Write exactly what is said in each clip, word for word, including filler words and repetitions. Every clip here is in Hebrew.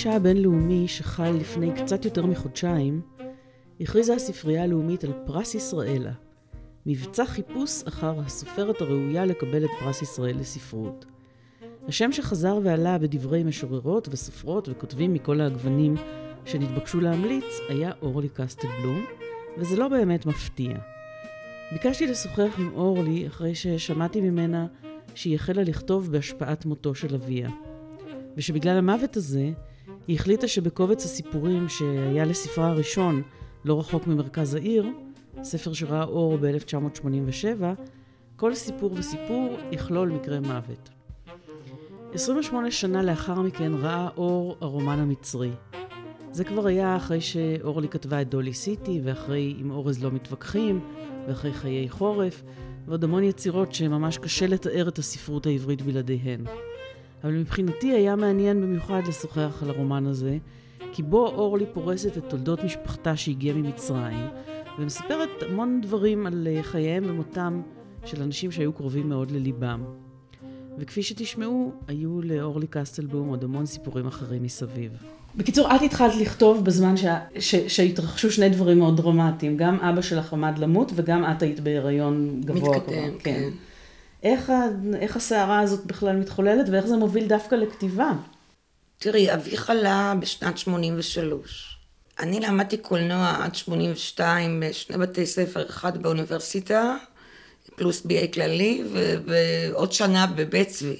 האישה הבינלאומי שחל לפני קצת יותר מחודשיים, הכריזה הספרייה הלאומית על פרס ישראלה, מבצע חיפוש אחר הסופרת הראויה לקבל את פרס ישראל לספרות. השם שחזר ועלה בדברי משוררות וסופרות וכותבים מכל הגוונים שנתבקשו להמליץ היה אורלי קסטלבלום, וזה לא באמת מפתיע. ביקשתי לשוחח עם אורלי אחרי ששמעתי ממנה שהיא החלה לכתוב בהשפעת מותו של אביה. ושבגלל המוות הזה, היא החליטה שבקובץ הסיפורים שהיה לספרה הראשון, לא רחוק ממרכז העיר, ספר שראה אור ב-אלף תשע מאות שמונים ושבע, כל סיפור וסיפור יכלול מקרה מוות. עשרים ושמונה שנה לאחר מכן ראה אור הרומן המצרי. זה כבר היה אחרי שאורלי כתבה את דולי סיטי, ואחרי עם אורז לא מתווכחים, ואחרי חיי חורף, ועוד המון יצירות שממש קשה לתאר את הספרות העברית בלעדיהן. אבל מבחינתי היה מעניין במיוחד לשוחח על הרומן הזה, כי בו אורלי פורסת את תולדות משפחתה שהגיעה ממצרים, ומספרת המון דברים על חייהם ומותם של אנשים שהיו קרובים מאוד לליבם. וכפי שתשמעו, היו לאורלי קסטלבלום עוד המון סיפורים אחרים מסביב. בקיצור, את התחלת לכתוב בזמן שה, ש, שהתרחשו שני דברים מאוד דרמטיים. גם אבא שלך עמד למות, וגם את היית בהיריון גבוה. מתקדם, כן. כן. איך, איך הסערה הזאת בכלל מתחוללת, ואיך זה מוביל דווקא לכתיבה? תראי, אבי חלה בשנת שמונים ושלוש. אני למדתי קולנוע עד שמונים ושתיים בשני בתי ספר, אחד באוניברסיטה, פלוס בי איי כללי, ועוד שנה בבית צבי.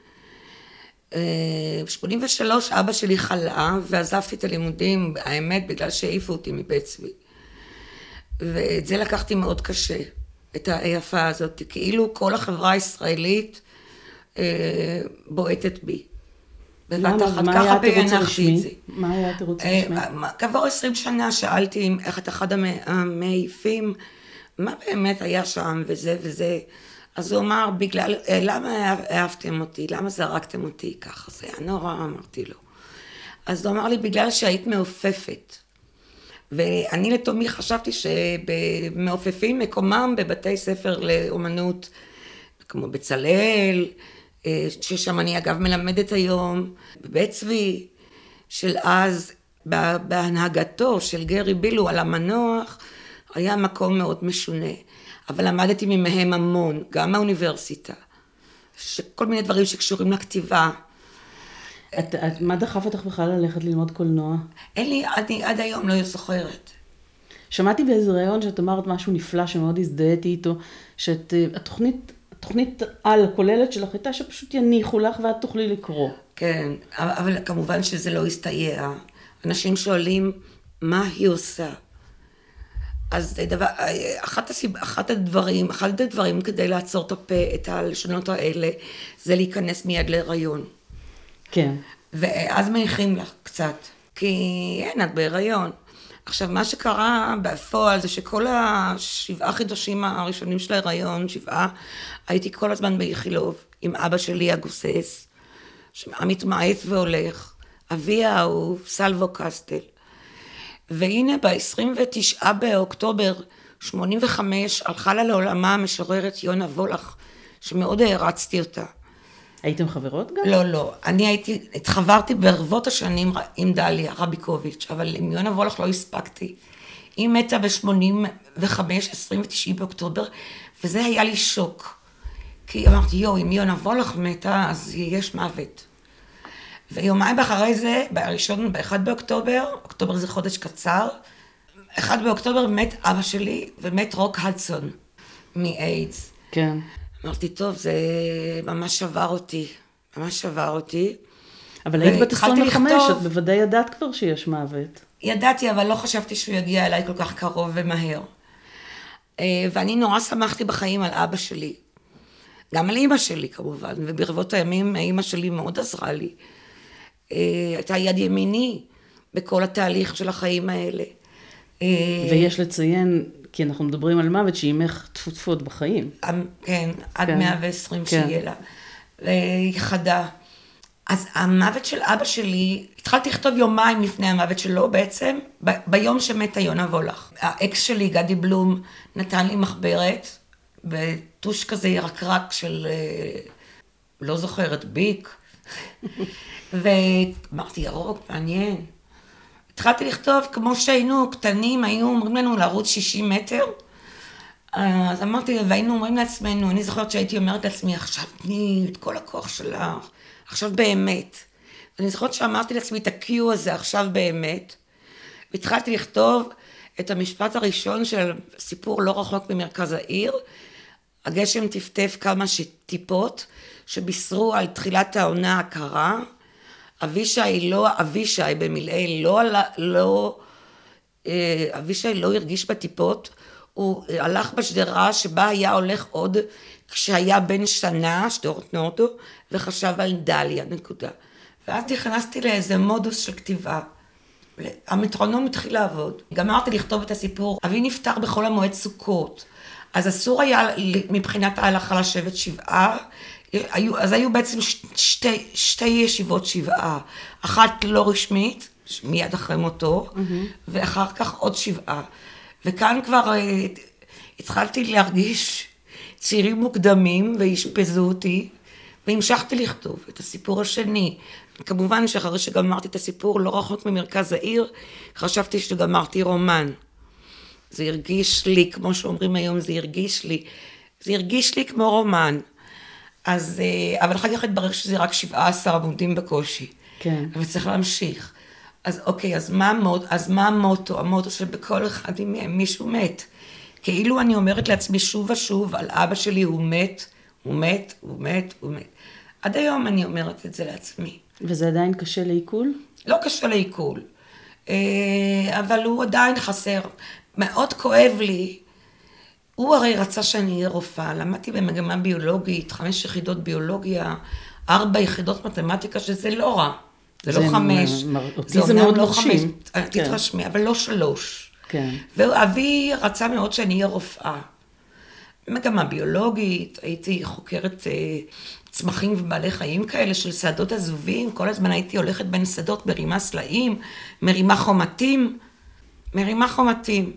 ב-שמונים ושלוש אבא שלי חלה, ועזבתי את הלימודים, האמת, בגלל שהעיפו אותי מבית צבי. ואת זה לקחתי מאוד קשה, את העייפה הזאת, כאילו כל החברה הישראלית בועטת בי. בבת אחת, ככה פענחתי את זה. מה היה התירוץ הרשמי? כעבור עשרים שנה שאלתי איך את אחד המעיפים, מה באמת היה שם וזה וזה. אז הוא אמר, בגלל, למה אהבתם אותי? למה זרקתם אותי ככה? זה היה נורא, אמרתי לו. אז הוא אמר לי, בגלל שהיית מעופפת. ואני לתומי חשבתי שמעופפים מקומם בבתי ספר לאומנות, כמו בצלאל, ששם אני אגב מלמדת היום, בבית צבי, של אז, בהנהגתו של גרי בילו על המנוח, היה מקום מאוד משונה. אבל למדתי ממהם המון, גם מהאוניברסיטה, שכל מיני דברים שקשורים לכתיבה. את, את, מה דחף אותך בכלל ללכת ללמוד קולנוע? אין לי, אני עד היום לא זוכרת. שמעתי באיזה ראיון שאת אמרת משהו נפלא שמאוד הזדהיתי איתו, שאת התוכנית, התוכנית על הכוללת שלך הייתה שפשוט יניחו לך ואת תוכלי לקרוא. כן, אבל כמובן שזה לא הסתייע. אנשים שואלים מה היא עושה. אז דבר, אחת, הסיב, אחת הדברים, אחד הדברים כדי לעצור את הפה, את הלשונות האלה, זה להיכנס מיד להיריון. כן. ואז מניחים לך קצת, כי אין, את בהיריון. עכשיו, מה שקרה בפועל זה שכל השבעה חידושים הראשונים של ההיריון, שבעה, הייתי כל הזמן באיכילוב, עם אבא שלי הגוסס, שמתמעט והולך, אבי האהוב, סלבו קסטל. והנה ב-עשרים ותשעה באוקטובר שמונים וחמש הלכה לה לעולמה המשוררת יונה וולך, שמאוד הערצתי אותה. הייתם חברות גם? לא, לא. אני הייתי, התחברתי ברבות השנים עם דליה רביקוביץ', אבל עם יונה וולך לא הספקתי. היא מתה ב-שמונים וחמש, עשרים ותשעה באוקטובר, וזה היה לי שוק. כי אמרתי, יו, אם יונה וולך מתה, אז יש מוות. ויומיים אחרי זה, בראשון, באחד באוקטובר, אוקטובר זה חודש קצר, אחד באוקטובר מת אבא שלי, ומת רוק הדסון, מאיידס. כן. אמרתי, טוב, זה ממש שבר אותי, ממש שבר אותי. אבל היית בת עשרים וחמש, את בוודאי ידעת כבר שיש מוות. ידעתי, אבל לא חשבתי שהוא יגיע אליי כל כך קרוב ומהר. ואני נורא שמחתי בחיים על אבא שלי. גם על אמא שלי כמובן, וברבות הימים אמא שלי מאוד עזרה לי. הייתה יד ימיני בכל התהליך של החיים האלה. ויש לציין, כי אנחנו מדברים על מוות, שאימך תפות בחיים. כן, עד מאה ועשרים שיהיה לה. והיא חדה. אז המוות של אבא שלי, התחלתי לכתוב יומיים לפני המוות שלו בעצם, ב- ביום שמתה יונה וולך. האקס שלי, גדי בלום, נתן לי מחברת, בטוש כזה ירקרק של, לא זוכרת, ביק, ואמרתי, ירוק, מעניין. התחלתי לכתוב כמו שהיינו קטנים, היינו אומרים לנו לרוץ שישים מטר. אז אמרתי, והיינו אומרים לעצמנו, אני זוכרת שהייתי אומרת לעצמי, עכשיו תני את כל הכוח שלך, עכשיו באמת. אני זוכרת שאמרתי לעצמי את הקיו הזה, עכשיו באמת. והתחלתי לכתוב את המשפט הראשון של סיפור לא רחוק ממרכז העיר, הגשם טפטף כמה טיפות שבישרו על תחילת העונה הקרה, אבישי לא, אבישי במילאי לא, לא, אבישי לא הרגיש בטיפות, הוא הלך בשדרה שבה היה הולך עוד כשהיה בן שנה, שדרות נורדו, וחשב על דליה, נקודה. ואז נכנסתי לאיזה מודוס של כתיבה. המטרונום התחיל לעבוד. גמרתי לכתוב את הסיפור, אבי נפטר בחול המועד סוכות, אז אסור היה מבחינת ההלכה לשבת שבעה, היו, אז היו בעצם שתי, שתי ישיבות שבעה, אחת לא רשמית, מיד אחרי מותו, mm-hmm. ואחר כך עוד שבעה. וכאן כבר התחלתי להרגיש צירים מוקדמים והשפזו אותי, והמשכתי לכתוב את הסיפור השני. כמובן שאחרי שגמרתי את הסיפור לא רחוק ממרכז העיר, חשבתי שגמרתי רומן. זה הרגיש לי, כמו שאומרים היום, זה הרגיש לי, זה הרגיש לי כמו רומן. אז, אבל אחר כך התברר שזה רק שבעה עשר עמודים בקושי. כן. אבל צריך להמשיך. אז אוקיי, אז מה המוטו? אז מה המוטו? המוטו שבכל אחד מהם מישהו מת. כאילו אני אומרת לעצמי שוב ושוב, על אבא שלי הוא מת, הוא מת, הוא מת, הוא מת. עד היום אני אומרת את זה לעצמי. וזה עדיין קשה לעיכול? לא קשה לעיכול, אבל הוא עדיין חסר. מאוד כואב לי. הוא הרי רצה שאני אהיה רופאה, למדתי במגמה ביולוגית, חמש יחידות ביולוגיה, ארבע יחידות מתמטיקה, שזה לא רע. זה לא חמש. אותי זה מאוד מרשים. תתרשמי, אבל לא שלוש. כן. ואבי רצה מאוד שאני אהיה רופאה. מגמה ביולוגית, הייתי חוקרת צמחים ובעלי חיים כאלה של שדות עזובים, כל הזמן הייתי הולכת בין שדות מרימה סלעים, מרימה חומתים, מרימה חומתים.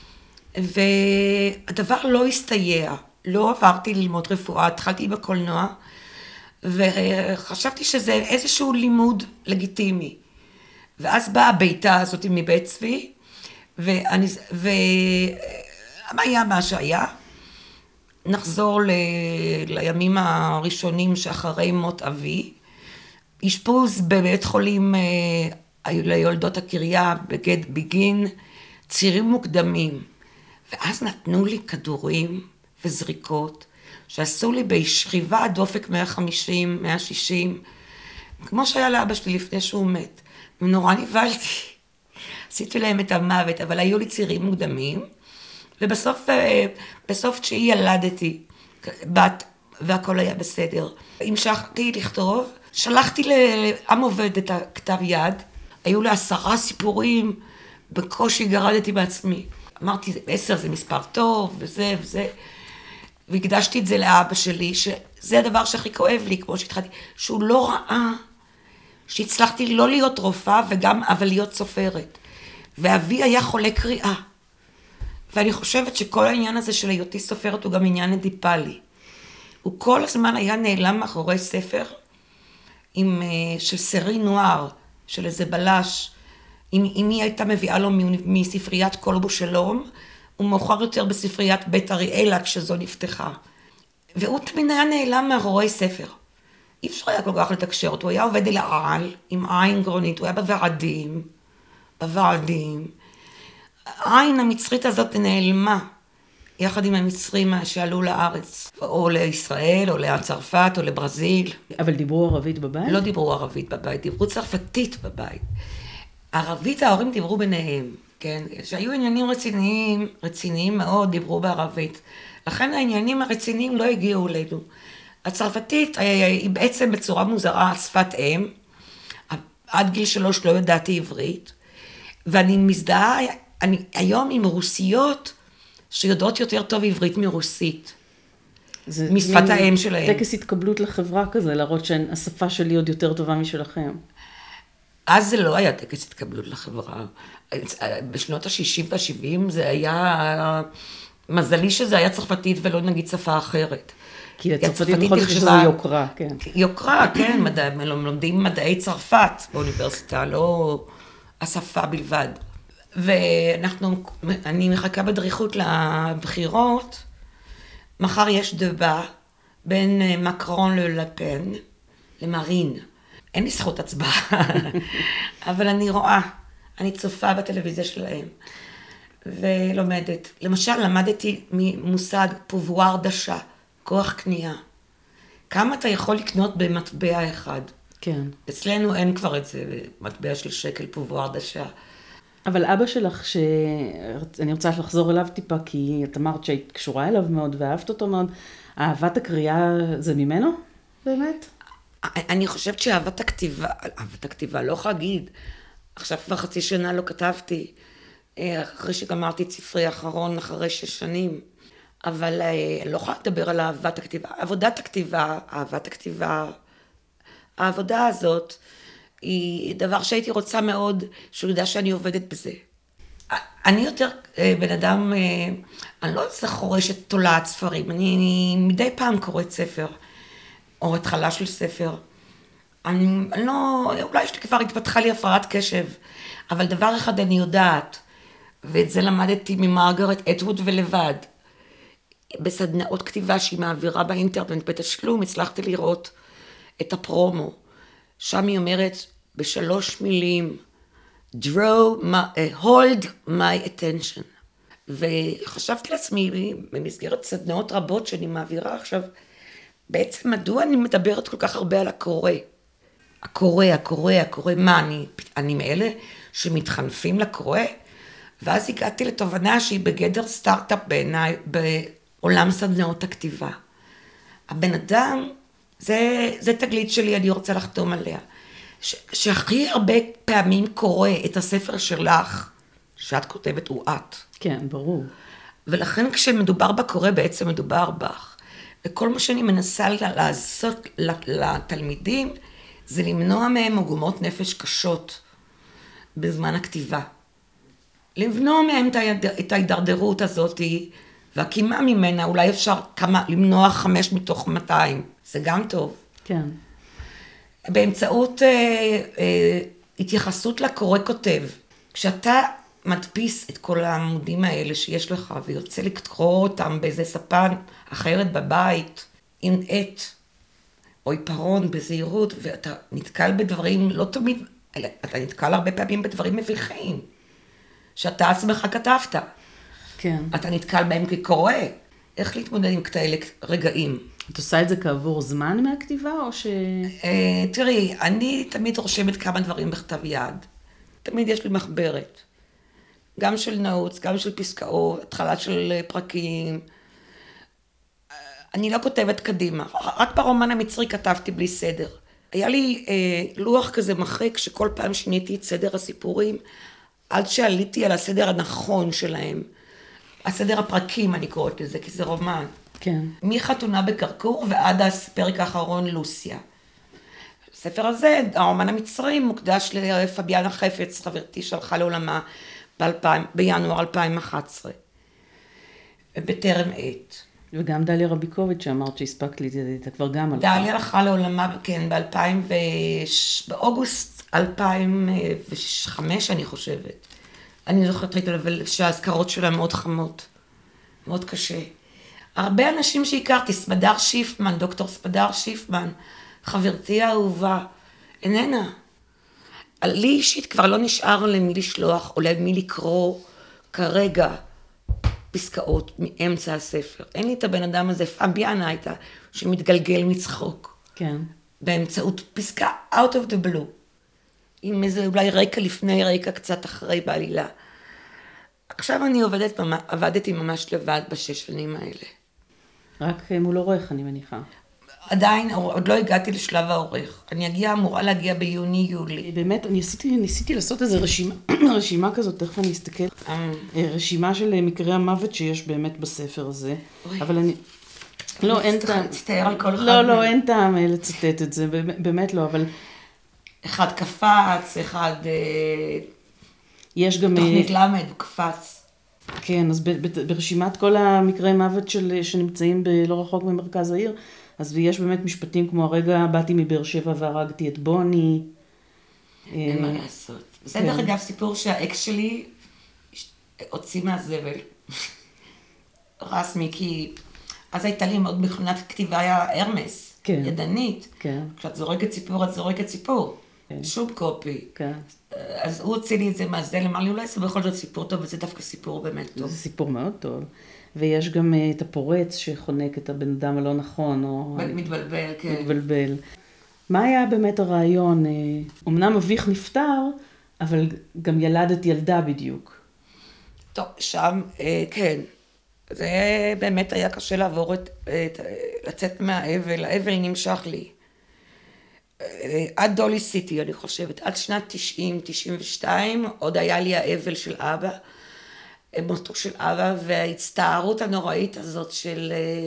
והדבר לא הסתייע, לא עברתי ללמוד רפואה, התחלתי בקולנוע, וחשבתי שזה איזשהו לימוד לגיטימי. ואז באה הביתה הזאת מבית צבי, ואני, ומה היה מה שהיה? נחזור ל... לימים הראשונים שאחרי מות אבי, אשפוז בבית חולים ליולדות הקריה בגד ביגין, צירים מוקדמים, ואז נתנו לי כדורים וזריקות, שעשו לי בשכיבה דופק מאה וחמישים, מאה ושישים, כמו שהיה לאבא שלי לפני שהוא מת, ונורא נבלתי, עשיתי להם את המוות, אבל היו לי צירים מוקדמים, ובסוף, בסוף תשיעי ילדתי, בת, והכל היה בסדר. המשכתי לכתוב, שלחתי לעם עובד את הכתב יד, היו לה עשרה סיפורים, בקושי גרדתי בעצמי. אמרתי, עשר זה מספר טוב, וזה וזה, והקדשתי את זה לאבא שלי, שזה הדבר שהכי כואב לי, כמו שהתחלתי, שהוא לא ראה, שהצלחתי לא להיות רופאה, וגם, אבל להיות סופרת. ואבי היה חולה קריאה. ואני חושבת שכל העניין הזה של היותי סופרת הוא גם עניין אדיפלי. הוא כל הזמן היה נעלם מאחורי ספר עם, של סרי נוער, של איזה בלש, אם, אם היא הייתה מביאה לו מספריית כלבו שלום, הוא מאוחר יותר בספריית בית אריאלה כשזו נפתחה. והוא תמיד היה נעלם מאחורי ספר. אי אפשר היה כל כך לתקשר אותו, הוא היה עובד אל העל, עם עין גרונית, הוא היה בוועדים, בוועדים. העין המצרית הזאת נעלמה, יחד עם המצרים שעלו לארץ, או לישראל, או לצרפת, או לברזיל. אבל דיברו ערבית בבית? לא דיברו ערבית בבית, דיברו צרפתית בבית. ערבית ההורים דיברו ביניהם, כן? שהיו עניינים רציניים, רציניים מאוד, דיברו בערבית. לכן העניינים הרציניים לא הגיעו אלינו. הצרפתית היא בעצם בצורה מוזרה שפת אם, עד גיל שלוש לא ידעתי עברית, ואני מזדהה אני, היום עם רוסיות שיודעות יותר טוב עברית מרוסית, משפת האם שלהם. טקס התקבלות לחברה כזה, להראות שהשפה שלי עוד יותר טובה משלכם. אז זה לא היה טקס התקבלות לחברה. בשנות ה-שישים וה-שבעים זה היה מזלי שזה היה צרפתית ולא נגיד שפה אחרת. כי הצרפתית בכל זאת שזה יוקרה, כן. יוקרה, כן, מדע, לומדים מדעי צרפת באוניברסיטה, לא השפה בלבד. ואנחנו, אני מחכה בדריכות לבחירות, מחר יש דבה בין מקרון ללפן, למרין. אין לי זכות הצבעה, אבל אני רואה, אני צופה בטלוויזיה שלהם, ולומדת. למשל, למדתי ממושג פובואר דשה, כוח קנייה. כמה אתה יכול לקנות במטבע אחד? כן. אצלנו אין כבר את זה, מטבע של שקל פובואר דשה. אבל אבא שלך, שאני רוצה לחזור אליו טיפה, כי את אמרת שהיית קשורה אליו מאוד ואהבת אותו מאוד, אהבת הקריאה זה ממנו, באמת? אני חושבת שאהבת הכתיבה, אהבת הכתיבה, לא יכולה להגיד, עכשיו כבר חצי שנה לא כתבתי, אחרי שגמרתי את ספרי האחרון, אחרי שש שנים, אבל אני לא יכולה לדבר על אהבת הכתיבה, עבודת הכתיבה, אהבת הכתיבה, העבודה הזאת, היא דבר שהייתי רוצה מאוד, שהוא יודע שאני עובדת בזה. אני יותר בן אדם, אני לא איזה חורשת תולעת ספרים, אני, אני מדי פעם קוראת ספר, או התחלה של ספר. אני, אני לא, אולי יש לי כבר התפתחה לי הפרעת קשב, אבל דבר אחד אני יודעת, ואת זה למדתי ממרגרט אטווד ולבד. בסדנאות כתיבה שהיא מעבירה באינטרנט בתשלום, הצלחתי לראות את הפרומו. שם היא אומרת בשלוש מילים, draw my, hold my attention. וחשבתי לעצמי, במסגרת סדנאות רבות שאני מעבירה עכשיו, בעצם מדוע אני מדברת כל כך הרבה על הקורא? הקורא, הקורא, הקורא, מה, אני, אני מאלה שמתחנפים לקורא? ואז הגעתי לתובנה שהיא בגדר סטארט-אפ בעיניי, בעולם סדנאות הכתיבה. הבן אדם, זה, זה תגלית שלי, אני רוצה לחתום עליה. ש, שהכי הרבה פעמים קורא את הספר שלך, שאת כותבת הוא את. כן, ברור. ולכן כשמדובר בקורא, בעצם מדובר בך. וכל מה שאני מנסה לעשות לתלמידים, זה למנוע מהם עוגמות נפש קשות בזמן הכתיבה. למנוע מהם את ההידרדרות הזאת, והקימה ממנה, אולי אפשר כמה, למנוע חמש מתוך מאתיים. זה גם טוב. כן. באמצעות אה, אה, התייחסות לקורא כותב. כשאתה מדפיס את כל העמודים האלה שיש לך, ויוצא לקרוא אותם באיזה ספן אחרת בבית, עם עט או עיפרון בזהירות, ואתה נתקל בדברים, לא תמיד, אתה נתקל הרבה פעמים בדברים מביכים, שאתה עצמך כתבת. כן. אתה נתקל בהם כקורא. איך להתמודד עם כאלה רגעים? את עושה את זה כעבור זמן מהכתיבה, או ש... תראי, אני תמיד רושמת כמה דברים בכתב יד. תמיד יש לי מחברת. גם של נוטס, גם של פסקאות, התחלה של פרקים. אני לא כותבת קדימה. רק ברומן המצרי כתבתי בלי סדר. היה לי אה, לוח כזה מחק, שכל פעם שיניתי את סדר הסיפורים, עד שעליתי על הסדר הנכון שלהם. הסדר הפרקים, אני קוראת לזה, כי זה רומן. כן. מחתונה בקרקור ועד הפרק האחרון, לוסיה. הספר הזה, הרומן המצרי, מוקדש לפביאנה חפץ, חברתי שהלכה לעולמה בינואר אלפיים ואחת עשרה. בטרם עת. וגם דליה רביקוביץ' שאמרת שהספקת לי, אתה כבר גם הלכה. דליה הלכה לעולמה, כן, ב-אלפיים באוגוסט אלפיים וחמש, אני חושבת. אני זוכרת שההזכרות שלה מאוד חמות, מאוד קשה. הרבה אנשים שהכרתי, סמדר שיפמן, דוקטור סמדר שיפמן, חברתי האהובה, איננה. לי אישית כבר לא נשאר למי לשלוח או למי לקרוא כרגע פסקאות מאמצע הספר. אין לי את הבן אדם הזה, פביאנה הייתה, שמתגלגל מצחוק. כן. באמצעות פסקה out of the blue. עם איזה אולי רקע לפני, רקע קצת אחרי בעלילה. עכשיו אני עובדת, עבדתי ממש לבד בשש שנים האלה. רק מול עורך, אני מניחה. עדיין, עוד לא הגעתי לשלב העורך. אני אגיע, אמורה להגיע ביוני-יולי. באמת, אני ניסיתי, ניסיתי לעשות איזו רשימה, רשימה כזאת, תכף אני אסתכל. רשימה של מקרי המוות שיש באמת בספר הזה. אבל אני... לא, אין טעם. תצטער על כל אחד. לא, לא, אין טעם לצטט את זה, באמת לא, אבל... אחד קפץ, אחד... יש גם... תוכנית למד, הוא קפץ. כן, אז ב- ב- ברשימת כל המקרי מוות של, שנמצאים ב- לא רחוק ממרכז העיר, אז יש באמת משפטים כמו הרגע באתי מבאר שבע והרגתי את בוני. אין מה אה, לעשות. זה כן. דרך אגב סיפור שהאקס שלי הוציא מהזבל. רסמי, כי אז הייתה לי מאוד מכונת כתיבה היה הרמס, כן. ידנית. כן. כשאת זורקת סיפור, את זורקת סיפור. כן. שום קופי. כן. אז הוא הוציא לי את זה מהזבל, אמר לי, אולי זה בכל זאת סיפור טוב, וזה דווקא סיפור באמת טוב. זה סיפור מאוד טוב. ויש גם אה, את הפורץ שחונק את הבן אדם הלא נכון, או מתבלבל, כן. מתבלבל. מה היה באמת הרעיון? אה, אמנם אביך נפטר, אבל גם ילדת ילדה בדיוק. טוב, שם, אה, כן. זה באמת היה קשה לעבור את, את, לצאת מהאבל, האבל נמשך לי. אה, עד דולי סיטי, אני חושבת, עד שנת תשעים, תשעים ושתיים, עוד היה לי האבל של אבא, מותו של אבא, וההצטערות הנוראית הזאת של, אה,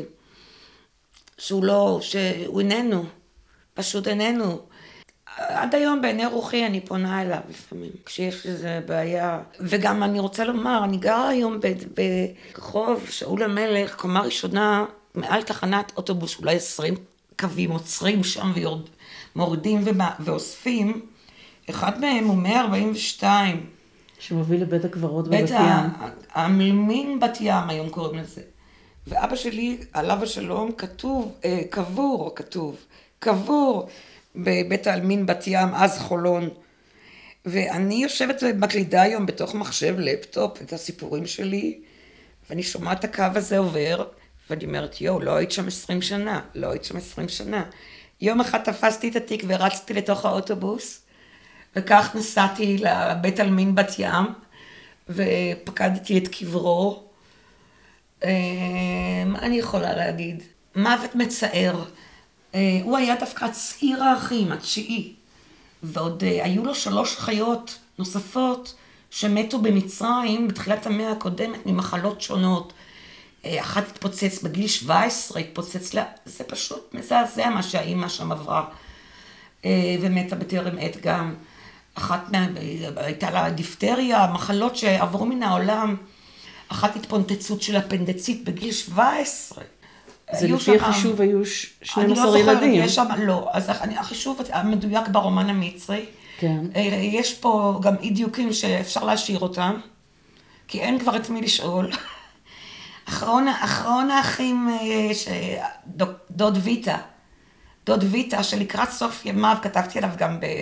שהוא לא, שהוא איננו, פשוט איננו. עד היום בעיני רוחי אני פונה אליו לפעמים, כשיש איזו בעיה. וגם אני רוצה לומר, אני גרה היום ברחוב שאול המלך, קומה ראשונה, מעל תחנת אוטובוס, אולי עשרים קווים עוצרים שם ומורידים ואוספים. אחד מהם הוא מאה ארבעים ושתיים. שמוביל לבית הקברות בבת בית ים. העלמין בת ים היום קוראים לזה. ואבא שלי, עליו השלום, כתוב, קבור, או כתוב, קבור, בבית העלמין בת ים, אז חולון. ואני יושבת ומקלידה היום בתוך מחשב לפטופ את הסיפורים שלי, ואני שומעת את הקו הזה עובר, ואני אומרת, יו, לא היית שם עשרים שנה, לא היית שם עשרים שנה. יום אחד תפסתי את התיק ורצתי לתוך האוטובוס, וכך נסעתי לבית עלמין בת ים, ופקדתי את קברו. מה אני יכולה להגיד? מוות מצער. הוא היה דווקא צעיר האחים, התשיעי, ועוד היו לו שלוש חיות נוספות שמתו במצרים בתחילת המאה הקודמת ממחלות שונות. אחת התפוצץ בגיל שבע עשרה, התפוצץ לה, זה פשוט מזעזע מה שהאימא שם עברה, ומתה בטרם עת גם. אחת מה, הייתה לה דיפטריה, מחלות שעברו מן העולם, אחת התפונצצות של אפנדצית בגיל שבע עשרה. זה לפי החישוב היו שנים עשר ילדים. אני לא זוכרת, יש שם, לא. אז החישוב המדויק ברומן המצרי. כן. יש פה גם אי דיוקים שאפשר להשאיר אותם, כי אין כבר את מי לשאול. אחרון, אחרון האחים, דוד ויטה. דוד ויטה, שלקראת סוף ימיו, כתבתי עליו גם ב...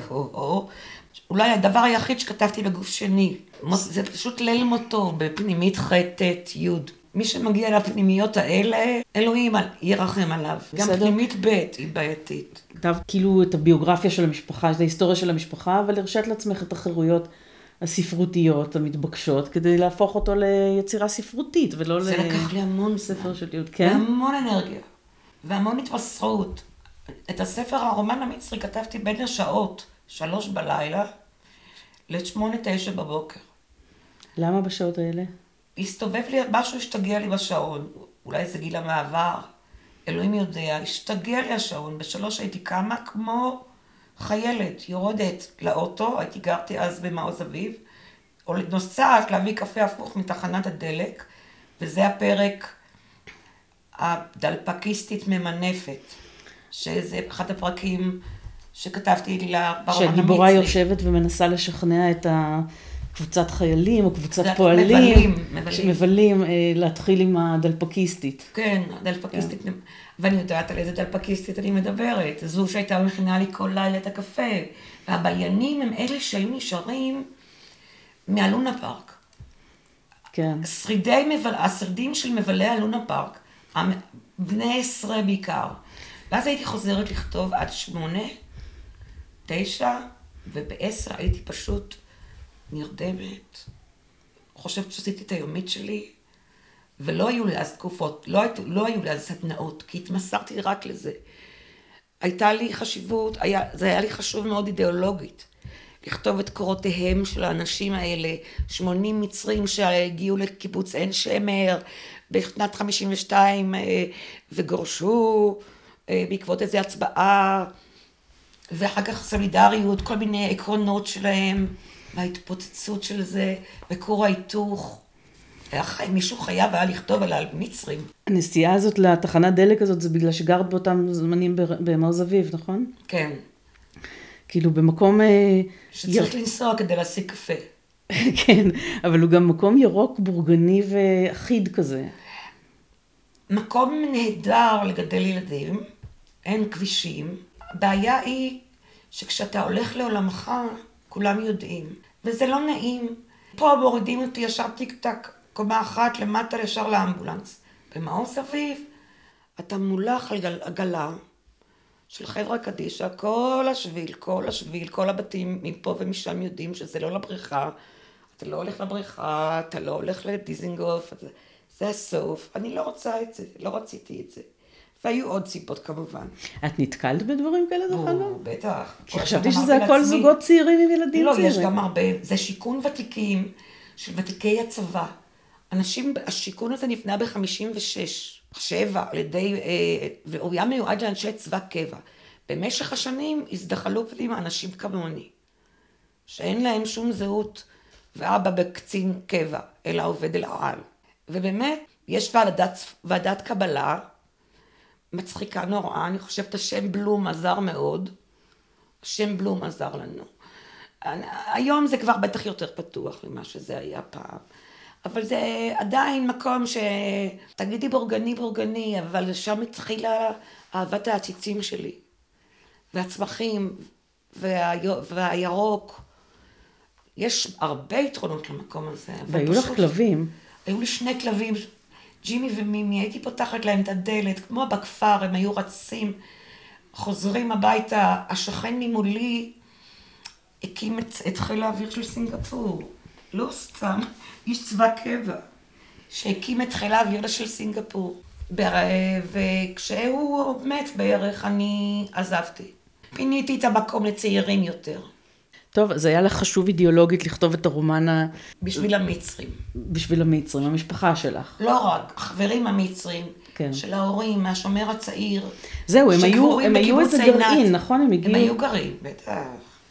אולי הדבר היחיד שכתבתי בגוף שני. זה פשוט ליל מותו, בפנימית ח' ט' י'. מי שמגיע לפנימיות האלה, אלוהים ירחם עליו. גם פנימית ב' היא בעייתית. כתב כאילו את הביוגרפיה של המשפחה, את ההיסטוריה של המשפחה, אבל הרשת לעצמך את החירויות הספרותיות המתבקשות, כדי להפוך אותו ליצירה ספרותית, ולא ל... זה לקח לי המון ספר של יוד, כן? והמון אנרגיה, והמון התמסרות. את הספר הרומן המצרי כתבתי בין השעות, שלוש בלילה, לשמונה תשע בבוקר. למה בשעות האלה? הסתובב לי, משהו השתגע לי בשעון, אולי זה גיל המעבר, אלוהים יודע, השתגע לי השעון, בשלוש הייתי קמה כמו חיילת, יורדת לאוטו, הייתי גרתי אז במעוז אביב, או נוסעת להביא קפה הפוך מתחנת הדלק, וזה הפרק הדלפקיסטית ממנפת, שזה אחד הפרקים שכתבתי לי לרומן המצרי. שהגיבורה יושבת ומנסה לשכנע את ה... קבוצת חיילים או קבוצת פועלים, מבלים, מבלים. שמבלים אה, להתחיל עם הדלפקיסטית. כן, הדלפקיסטית, כן. ואני יודעת על איזה דלפקיסטית אני מדברת, זו שהייתה מכינה לי כל לילה את הקפה, והבליינים הם אלה שהיו נשארים מהלונה פארק. כן. שרידי מבל... השרידים של מבלי הלונה פארק, בני עשרה בעיקר, ואז הייתי חוזרת לכתוב עד שמונה, תשע, ובעשר הייתי פשוט נרדמת, חושבת שעשיתי את היומית שלי, ולא היו לי אז תקופות, לא, לא היו לי אז סדנאות, כי התמסרתי רק לזה. הייתה לי חשיבות, היה, זה היה לי חשוב מאוד אידיאולוגית, לכתוב את קורותיהם של האנשים האלה, שמונים מצרים שהגיעו לקיבוץ עין שמר, בשנת חמישים ושתיים, וגורשו, בעקבות איזו הצבעה, ואחר כך סולידריות, כל מיני עקרונות שלהם, וההתפוצצות של זה, וכור ההיתוך, מישהו חייב היה לכתוב על המצרים. הנסיעה הזאת לתחנת דלק הזאת, זה בגלל שגרת באותם זמנים במעוז אביב, נכון? כן. כאילו במקום... שצריך לנסוע כדי להשיג קפה. כן, אבל הוא גם מקום ירוק, בורגני ואחיד כזה. מקום נהדר לגדל ילדים, אין כבישים. הבעיה היא שכשאתה הולך לעולמך, כולם יודעים, וזה לא נעים. פה מורידים אותי ישר טיק טק, קומה אחת למטה ישר לאמבולנס. במעוז אביב, אתה מולך על גל, עגלה של חבר'ה קדישה, כל השביל, כל השביל, כל הבתים מפה ומשם יודעים שזה לא לבריכה, אתה לא הולך לבריכה, אתה לא הולך לדיזינגוף, זה, זה הסוף. אני לא רוצה את זה, לא רציתי את זה. והיו עוד סיבות כמובן. את נתקלת בדברים כאלה דרך אגב? בטח. כי חשבתי שזה הכל זוגות צעירים עם ילדים לא, צעירים. יש גם הרבה, זה שיכון ותיקים של ותיקי הצבא. אנשים, השיקון הזה נבנה ב-חמישים ושש, שבע, על ידי, והוא היה מיועד לאנשי צבא קבע. במשך השנים הזדחלו פנימה אנשים כמוני, שאין להם שום זהות, ואבא בקצין קבע, אלא עובד אל העל. ובאמת, יש ועדת, ועדת קבלה, מצחיקה נוראה, אני חושבת השם בלום עזר מאוד, השם בלום עזר לנו. היום זה כבר בטח יותר פתוח למה שזה היה פעם, אבל זה עדיין מקום שתגידי בורגני בורגני, אבל שם התחילה אהבת העציצים שלי, והצמחים, והירוק. יש הרבה יתרונות למקום הזה. והיו לך כלבים. היו לי שני כלבים, ג'ימי ומימי, הייתי פותחת להם את הדלת, כמו בכפר, הם היו רצים, חוזרים הביתה, השכן ממולי הקים את, את חיל האוויר של סינגפור, לא סתם, איש צבא קבע, שהקים את חיל האוויר של סינגפור, וכשהוא מת בערך אני עזבתי, פיניתי את המקום לצעירים יותר. טוב, אז היה לך חשוב אידיאולוגית לכתוב את הרומן ה... בשביל המצרים. בשביל המצרים, המשפחה שלך. לא רק, החברים המצרים, כן. של ההורים, מהשומר הצעיר. זהו, הם היו, הם היו איזה גרעין, נכון? הם הגיעו... הם היו גרעין, בטח. הם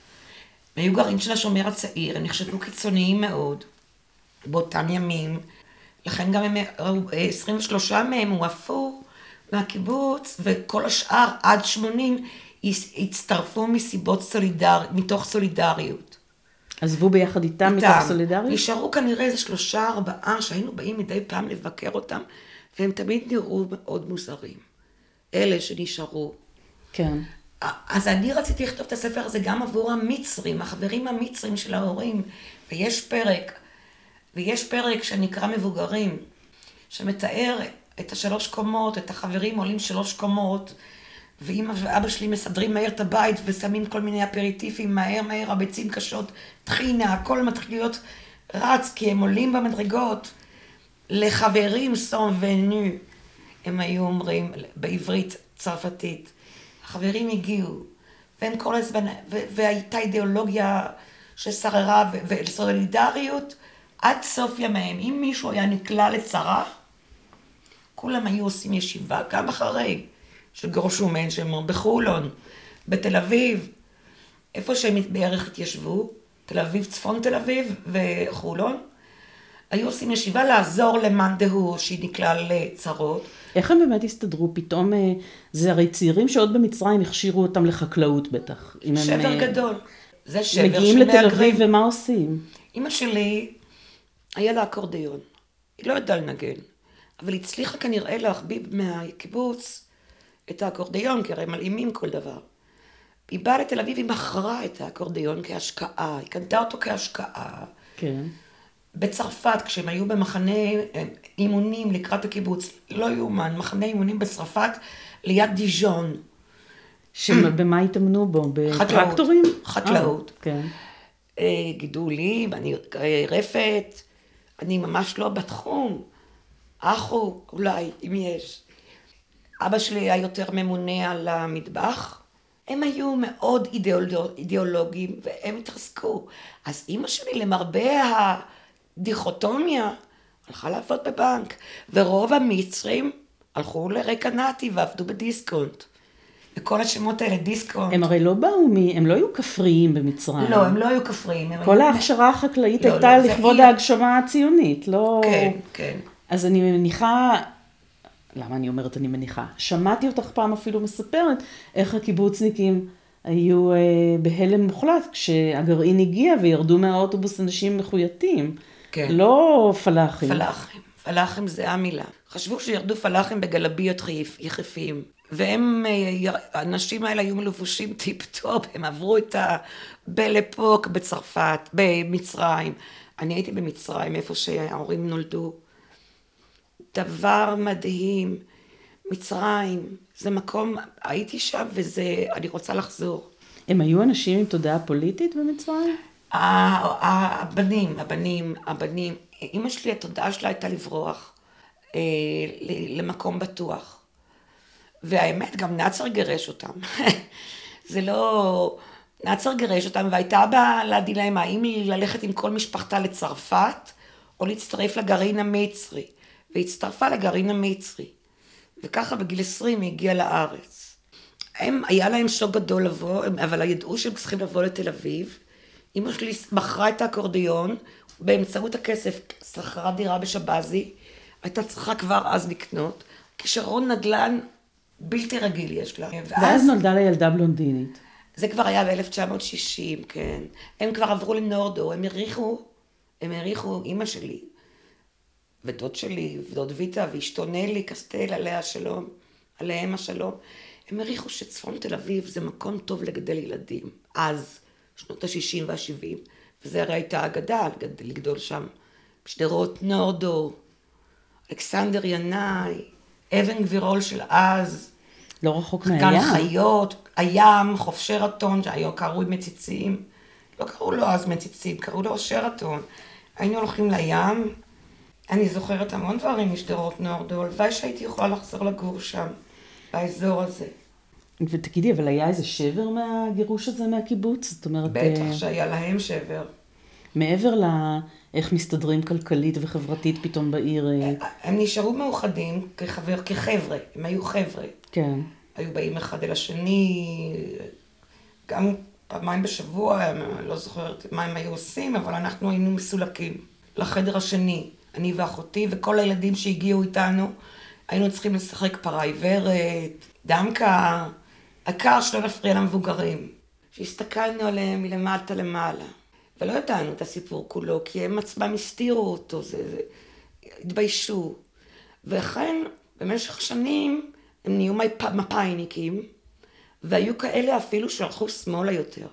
היו גרעין של השומר הצעיר, הם נחשבו קיצוניים מאוד, באותם ימים. לכן גם הם, עשרים ושלושה מהם הועפו מהקיבוץ, וכל השאר עד שמונים הצטרפו מסיבות סולידר, מתוך סולידריות. עזבו ביחד איתם מתוך סולידריות? נשארו כנראה איזה שלושה, ארבעה, שהיינו באים מדי פעם לבקר אותם, והם תמיד נראו מאוד מוזרים. אלה שנשארו. כן. אז אני רציתי לכתוב את הספר הזה גם עבור המצרים, החברים המצרים של ההורים, ויש פרק, ויש פרק שנקרא מבוגרים, שמתאר את השלוש קומות, את החברים עולים שלוש קומות, ואמא ואבא שלי מסדרים מהר את הבית ושמים כל מיני אפריטיפים, מהר מהר, הביצים קשות, טחינה, הכל מתחיל להיות רץ, כי הם עולים במדרגות. לחברים סון ונו, הם היו אומרים בעברית צרפתית. החברים הגיעו, והם כל הזמן, והייתה אידיאולוגיה ששררה וסולידריות עד סוף ימיהם. אם מישהו היה נקלע לצרה, כולם היו עושים ישיבה, גם אחרי. שגורשו מהן, שהם בחולון, בתל אביב, איפה שהם בערך התיישבו, תל אביב, צפון תל אביב וחולון, היו עושים ישיבה לעזור למאן דהוא שהיא נקלע לצרות. איך הם באמת הסתדרו? פתאום, זה הרי צעירים שעוד במצרים הכשירו אותם לחקלאות בטח. שבר הם, גדול. זה שבר שמאגרים. מגיעים לתל אביב ומה עושים? אמא שלי, היה לה אקורדיון. היא לא ידעה לנגן, אבל הצליחה כנראה להחביב מהקיבוץ, את האקורדיון, כי הרי מלאימים כל דבר. היא באה לתל אביב, היא מכרה את האקורדיון כהשקעה, היא קנתה אותו כהשקעה. כן. בצרפת, כשהם היו במחנה אימונים לקראת הקיבוץ, לא יאומן, מחנה אימונים בצרפת, ליד דיז'ון. שבמה התאמנו בו? בטרקטורים? חקלאות. כן. גידולים, אני רפת, אני ממש לא בתחום. אחו, אולי, אם יש. אבא שלי היה יותר ממונה על המטבח, הם היו מאוד אידיאולוגיים והם התחזקו. אז אמא שלי למרבה הדיכוטומיה הלכה לעבוד בבנק, ורוב המצרים הלכו לרקנטי ועבדו בדיסקונט. וכל השמות האלה, דיסקונט. הם הרי לא באו מ... הם לא היו כפריים במצרים. לא, הם לא היו כפריים. כל ההכשרה החקלאית לא, הייתה לא, לכבוד היא... ההגשמה הציונית, לא... כן, כן. אז אני מניחה... למה אני אומרת אני מניחה? שמעתי אותך פעם אפילו מספרת איך הקיבוצניקים היו אה, בהלם מוחלט כשהגרעין הגיע וירדו מהאוטובוס אנשים מחויטים. כן. לא פלאחים. פלאחים. פלאחים זה המילה. חשבו שירדו פלאחים בגלביות יחפים. והם, האנשים האלה היו מלובושים טיפ-טופ, הם עברו את הבלפוק בצרפת, במצרים. אני הייתי במצרים, איפה שההורים נולדו. דבר מדהים. מצרים, זה מקום, הייתי שם וזה, אני רוצה לחזור. הם היו אנשים עם תודעה פוליטית במצרים? הבנים, הבנים, הבנים. אמא שלי, התודעה שלה הייתה לברוח אה, למקום בטוח. והאמת, גם נאצר גירש אותם. זה לא... נאצר גירש אותם, והייתה בה לדילמה, האם ללכת עם כל משפחתה לצרפת, או להצטרף לגרעין המצרי. והצטרפה לגרעין המצרי. וככה בגיל עשרים היא הגיעה לארץ. הם, היה להם שוק גדול לבוא, אבל ידעו שהם צריכים לבוא לתל אביב. אמא שלי מכרה את האקורדיון, באמצעות הכסף שכרה דירה בשבזי, הייתה צריכה כבר אז לקנות, כשרון נדל"ן בלתי רגיל יש לה. ואז, ואז נולדה לה ילדה בלונדינית. זה כבר היה ב-אלף תשע מאות שישים, כן. הם כבר עברו לנורדו, הם הריחו, הם הריחו, אמא שלי, ודוד שלי, ודוד ויטה, ואשתו נלי, קסטל, עליה השלום, עליהם השלום. הם הריחו שצפון תל אביב זה מקום טוב לגדל ילדים. אז, שנות ה-שישים וה-שבעים. וזה הרי הייתה אגדה, לגדול שם. בשדרות נורדו, אלכסנדר ינאי, אבן גבירול של אז. לא רחוק מהים. גן חיות, הים, חוף שרתון, שהיו קראו מציצים. לא קראו לו אז מציצים, קראו לו שרתון. היינו הולכים לים. אני זוכרת המון דברים משדרות נורדו, הלוואי שהייתי יכולה לחזור לגור שם, באזור הזה. ותגידי, אבל היה איזה שבר מהגירוש הזה מהקיבוץ? זאת אומרת... בטח שהיה להם שבר. מעבר לאיך מסתדרים כלכלית וחברתית פתאום בעיר... הם נשארו מאוחדים כחבר, כחבר'ה, הם היו חבר'ה. כן. היו באים אחד אל השני, גם פעמיים בשבוע, אני לא זוכרת מה הם היו עושים, אבל אנחנו היינו מסולקים לחדר השני. אני ואחותי וכל הילדים שהגיעו איתנו, היינו צריכים לשחק פרה עיוורת, דמקה, העיקר שלא נפריע למבוגרים. שהסתכלנו עליהם מלמטה למעלה, ולא ידענו את הסיפור כולו, כי הם עצמם הסתירו אותו, זה, זה, התביישו. ואכן, במשך שנים, הם נהיו מפאיניקים, והיו כאלה אפילו שהלכו שמאלה יותר.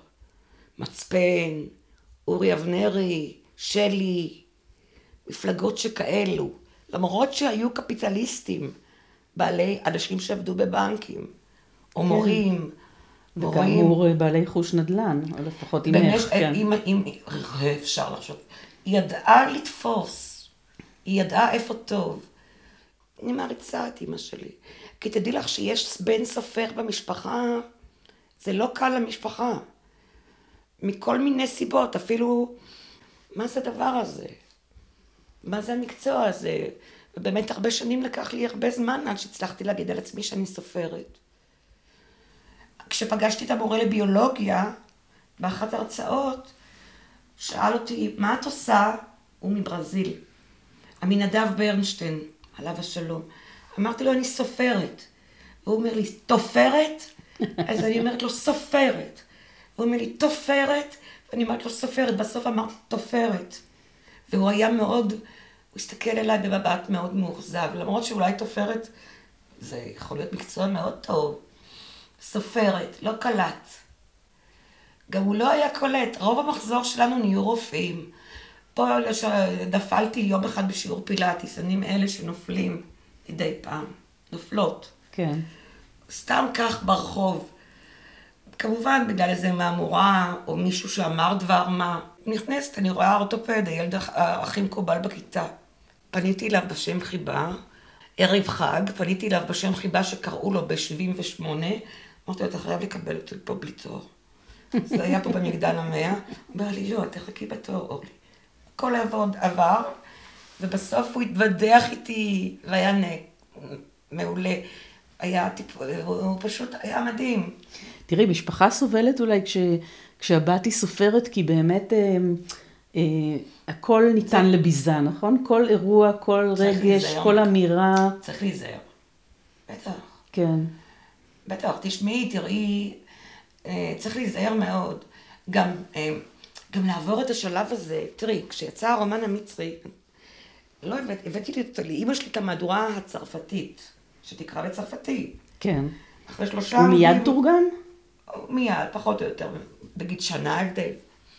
מצפן, אורי אבנרי, שלי, מפלגות שכאלו, למרות שהיו קפיטליסטים, בעלי אנשים שעבדו בבנקים, או מורים, וכאמור בעלי חוש נדל"ן, או לפחות עם איך, כן. אם אפשר לחשוב, היא ידעה לתפוס, היא ידעה איפה טוב. אני מעריצה את אמא שלי, כי תדעי לך שיש בן סופר במשפחה, זה לא קל למשפחה, מכל מיני סיבות, אפילו, מה זה הדבר הזה? מה זה המקצוע הזה? ובאמת הרבה שנים לקח לי הרבה זמן עד שהצלחתי להגיד על עצמי שאני סופרת. כשפגשתי את המורה לביולוגיה, באחת ההרצאות, שאל אותי, מה את עושה? הוא מברזיל. עמינדב ברנשטיין, עליו השלום. אמרתי לו, אני סופרת. והוא אומר לי, תופרת? אז אני אומרת לו, סופרת. והוא אומר לי, תופרת? ואני אומרת לו, סופרת. בסוף אמרתי, תופרת. והוא היה מאוד, הוא הסתכל אליי במבט מאוד מאוכזב, למרות שאולי תופרת, זה יכול להיות מקצוע מאוד טוב. סופרת, לא קלט. גם הוא לא היה קולט, רוב המחזור שלנו נהיו רופאים. פה נפלתי יום אחד בשיעור פילאטיס, אני מאלה שנופלים מדי פעם, נופלות. כן. סתם כך ברחוב. כמובן, בגלל איזה מהמורה, או מישהו שאמר דבר מה. נכנסת, אני רואה אורתופד, הילד הכי מקובל בכיתה. פניתי אליו בשם חיבה, ערב חג, פניתי אליו בשם חיבה שקראו לו ב-שבעים ושמונה, אמרתי לו, אתה חייב לקבל אותי פה בלי תור. זה היה פה במגדל המאה, הוא אומר לי, לא, תחכי בתור, אורלי. הכל עבוד עבר, ובסוף הוא התוודח איתי, והיה מעולה. היה טיפול, הוא פשוט היה מדהים. תראי, משפחה סובלת אולי כש, כשהבת היא סופרת, כי באמת אה, אה, הכל ניתן זה... לביזה, נכון? כל אירוע, כל רגש, להיזהר. כל אמירה. צריך להיזהר. בטח. כן. בטח, תשמעי, תראי, אה, צריך להיזהר מאוד. גם, אה, גם לעבור את השלב הזה, תראי, כשיצא הרומן המצרי, לא הבאתי, הבאתי לי אותו, לאמא שלי את המהדורה הצרפתית, שתקרא בצרפתית. כן. אחרי שלושה הוא מיד תורגם? מיד, פחות או יותר, בגיד שנה הבדל.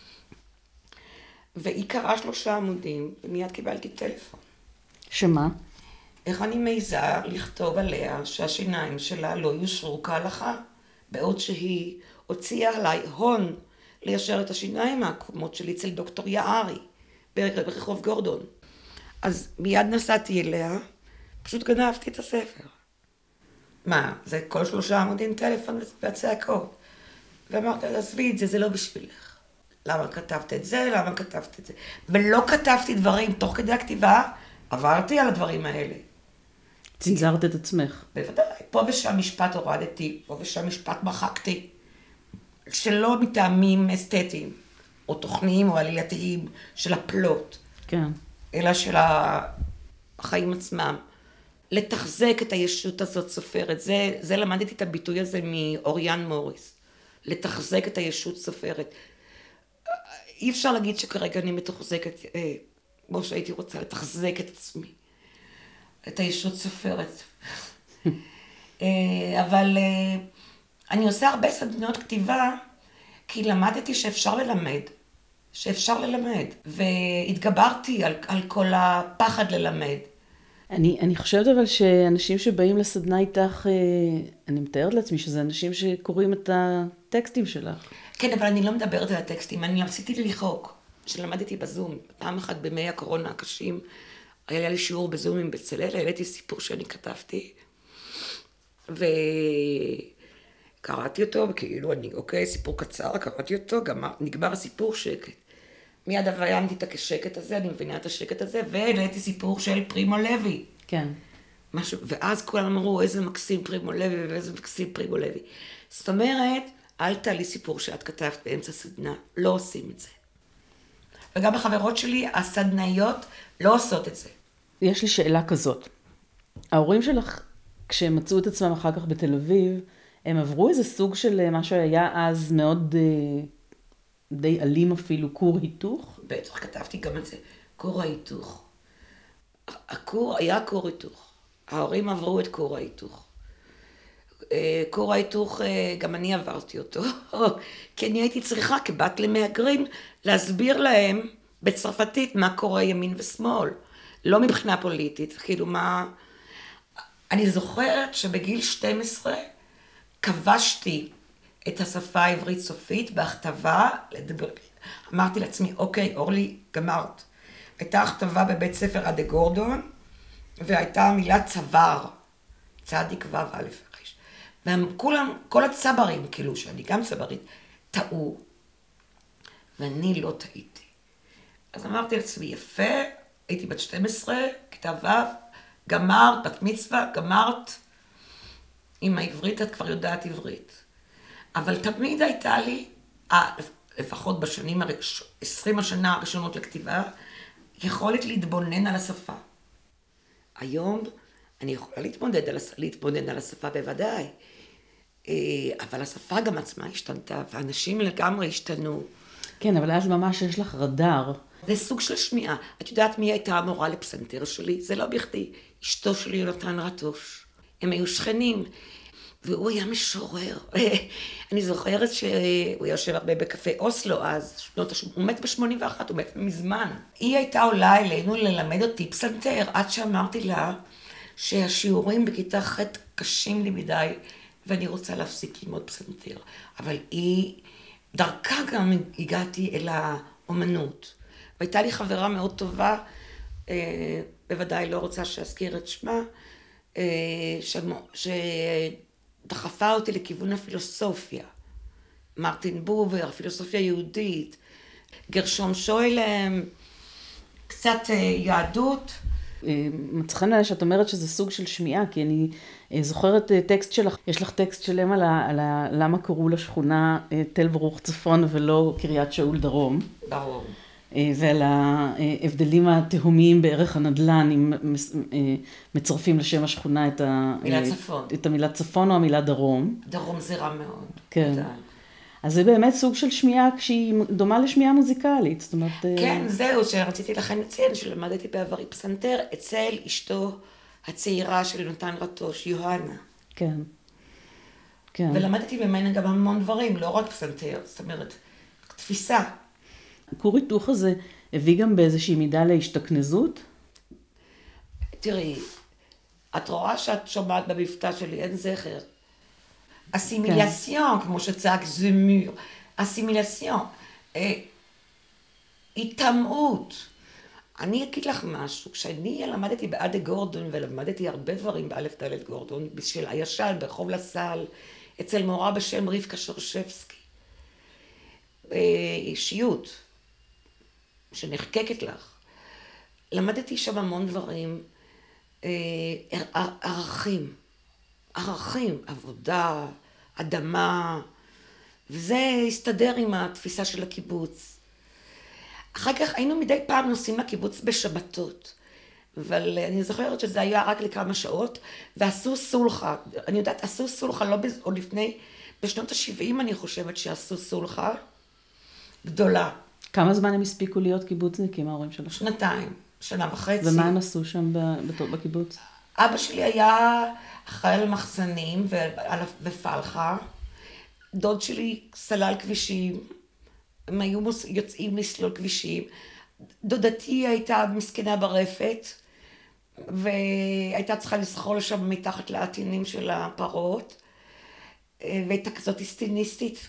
והיא קראה שלושה עמודים, ומיד קיבלתי טלפון. שמה? איך אני מעיזה לכתוב עליה שהשיניים שלה לא יושרו כהלכה, בעוד שהיא הוציאה עליי הון ליישר את השיניים העקומות שלי אצל דוקטור יערי, ברחוב גורדון. אז מיד נסעתי אליה, פשוט גנבתי את הספר. מה, זה כל שלושה עמודים טלפון והצעקות. ואמרתי, עזבי את זה, זה לא בשבילך. למה כתבת את זה, למה כתבת את זה? ולא כתבתי דברים, תוך כדי הכתיבה, עברתי על הדברים האלה. צנזרת את עצמך. בוודאי, פה ושם משפט הורדתי, פה ושם משפט מחקתי, שלא מטעמים אסתטיים, או תוכניים או עלילתיים של הפלוט. כן. אלא של החיים עצמם. לתחזק את הישות הזאת סופרת. זה, זה למדתי את הביטוי הזה מאוריאן מוריס. לתחזק את הישות סופרת. אי אפשר להגיד שכרגע אני מתחזקת, אה, כמו שהייתי רוצה לתחזק את עצמי. את הישות סופרת. אה, אבל אה, אני עושה הרבה סדנאות כתיבה, כי למדתי שאפשר ללמד. שאפשר ללמד. והתגברתי על, על כל הפחד ללמד. אני, אני חושבת אבל שאנשים שבאים לסדנה איתך, אני מתארת לעצמי שזה אנשים שקוראים את הטקסטים שלך. כן, אבל אני לא מדברת על הטקסטים, אני עשיתי לי לחוק, שלמדתי בזום. פעם אחת בימי הקורונה הקשים, היה לי שיעור בזום עם בצלאל, העליתי סיפור שאני כתבתי, וקראתי אותו, וכאילו אני, אוקיי, סיפור קצר, קראתי אותו, גם נגמר הסיפור שקט. מיד הבאיינתי את השקט הזה, אני מבינה את השקט הזה, והעליתי סיפור של פרימו לוי. כן. משהו, ואז כולם אמרו, איזה מקסים פרימו לוי, ואיזה מקסים פרימו לוי. זאת אומרת, אל תעלי סיפור שאת כתבת באמצע סדנה, לא עושים את זה. וגם החברות שלי, הסדנאיות, לא עושות את זה. יש לי שאלה כזאת. ההורים שלך, כשהם מצאו את עצמם אחר כך בתל אביב, הם עברו איזה סוג של מה שהיה אז מאוד... די אלים אפילו, כור היתוך? בטח, כתבתי גם את זה. כור ההיתוך. הכור היה כור היתוך. ההורים עברו את כור ההיתוך. כור ההיתוך, גם אני עברתי אותו. כי אני הייתי צריכה, כבת למהגרים, להסביר להם בצרפתית מה קורה ימין ושמאל. לא מבחינה פוליטית. כאילו מה... אני זוכרת שבגיל שתים עשרה כבשתי את השפה העברית סופית בהכתבה, לדבר, אמרתי לעצמי, אוקיי, אורלי, גמרת. הייתה הכתבה בבית ספר עדה גורדון, והייתה המילה צבר, צדיק וו א' חיש. וכולם, כל הצברים, כאילו, שאני גם צברית, טעו, ואני לא טעיתי. אז אמרתי לעצמי, יפה, הייתי בת שתים עשרה, כיתה ו', גמרת, בת מצווה, גמרת, עם העברית את כבר יודעת עברית. אבל תמיד הייתה לי, לפחות בשנים, עשרים השנה הראשונות לכתיבה, יכולת להתבונן על השפה. היום אני יכולה להתמודד על, להתבונן על השפה בוודאי, אבל השפה גם עצמה השתנתה, ואנשים לגמרי השתנו. כן, אבל אז ממש יש לך רדאר. זה סוג של שמיעה. את יודעת מי הייתה המורה לפסנתר שלי? זה לא בכדי. אשתו שלי יונתן רטוש. הם היו שכנים. והוא היה משורר. אני זוכרת שהוא יושב הרבה בקפה אוסלו אז, שנות השמונים, הוא מת ב-שמונים ואחת, הוא מת מזמן. היא הייתה עולה אלינו ללמד אותי פסנתר, עד שאמרתי לה שהשיעורים בכיתה ח' קשים לי מדי, ואני רוצה להפסיק ללמוד פסנתר. אבל היא, דרכה גם הגעתי אל האומנות. והייתה לי חברה מאוד טובה, בוודאי לא רוצה שאזכיר את שמה, ש... דחפה אותי לכיוון הפילוסופיה. מרטין בובר, הפילוסופיה היהודית, גרשום שוילם, קצת יהדות, מצחן עליה שאת אומרת שזה סוג של שמיעה, כי אני זוכרת טקסט שלך, יש לך טקסט שלם על, ה, על ה, למה קראו לשכונה תל ברוך צפון ולא קריית שאול דרום. ברור. ועל ההבדלים התהומיים בערך הנדל"ן, אם מצרפים לשם השכונה את, ה, צפון. את המילה צפון או המילה דרום. דרום זה רע מאוד. כן. תודה. אז זה באמת סוג של שמיעה שהיא דומה לשמיעה מוזיקלית, זאת אומרת... כן, זהו, שרציתי לכן לציין, שלמדתי בעברי פסנתר אצל אשתו הצעירה של יונתן רטוש, יוהנה. כן, כן. ולמדתי ממנה גם המון דברים, לא רק פסנתר, זאת אומרת, תפיסה. כור היתוך הזה הביא גם באיזושהי מידה להשתכנזות? תראי, את רואה שאת שומעת במבטא שלי, אין זכר. אסימיליאסיון, כמו שצעק זמור, אסימיליאסיון, התאמעות. אני אגיד לך משהו, כשאני למדתי באדה גורדון, ולמדתי הרבה דברים באלף דלת גורדון, בשביל הישן, ברחוב לסל, אצל מורה בשם רבקה שרשבסקי, אישיות שנחקקת לך, למדתי שם המון דברים, ערכים, ערכים, עבודה, אדמה, וזה הסתדר עם התפיסה של הקיבוץ. אחר כך היינו מדי פעם נוסעים לקיבוץ בשבתות, אבל אני זוכרת שזה היה רק לכמה שעות, ועשו סולחה, אני יודעת, עשו סולחה לא עוד לפני, בשנות ה-שבעים אני חושבת שעשו סולחה גדולה. כמה זמן הם הספיקו להיות קיבוצניקים, ההורים שלך? שנתיים, שנה וחצי. ומה הם עשו שם בקיבוץ? אבא שלי היה אחראי על מחסנים ופלחה. דוד שלי סלל כבישים, הם היו יוצאים לסלול כבישים. דודתי הייתה מסכנה ברפת, והייתה צריכה לסחול שם מתחת לעטינים של הפרות, והייתה כזאת היסטיניסטית.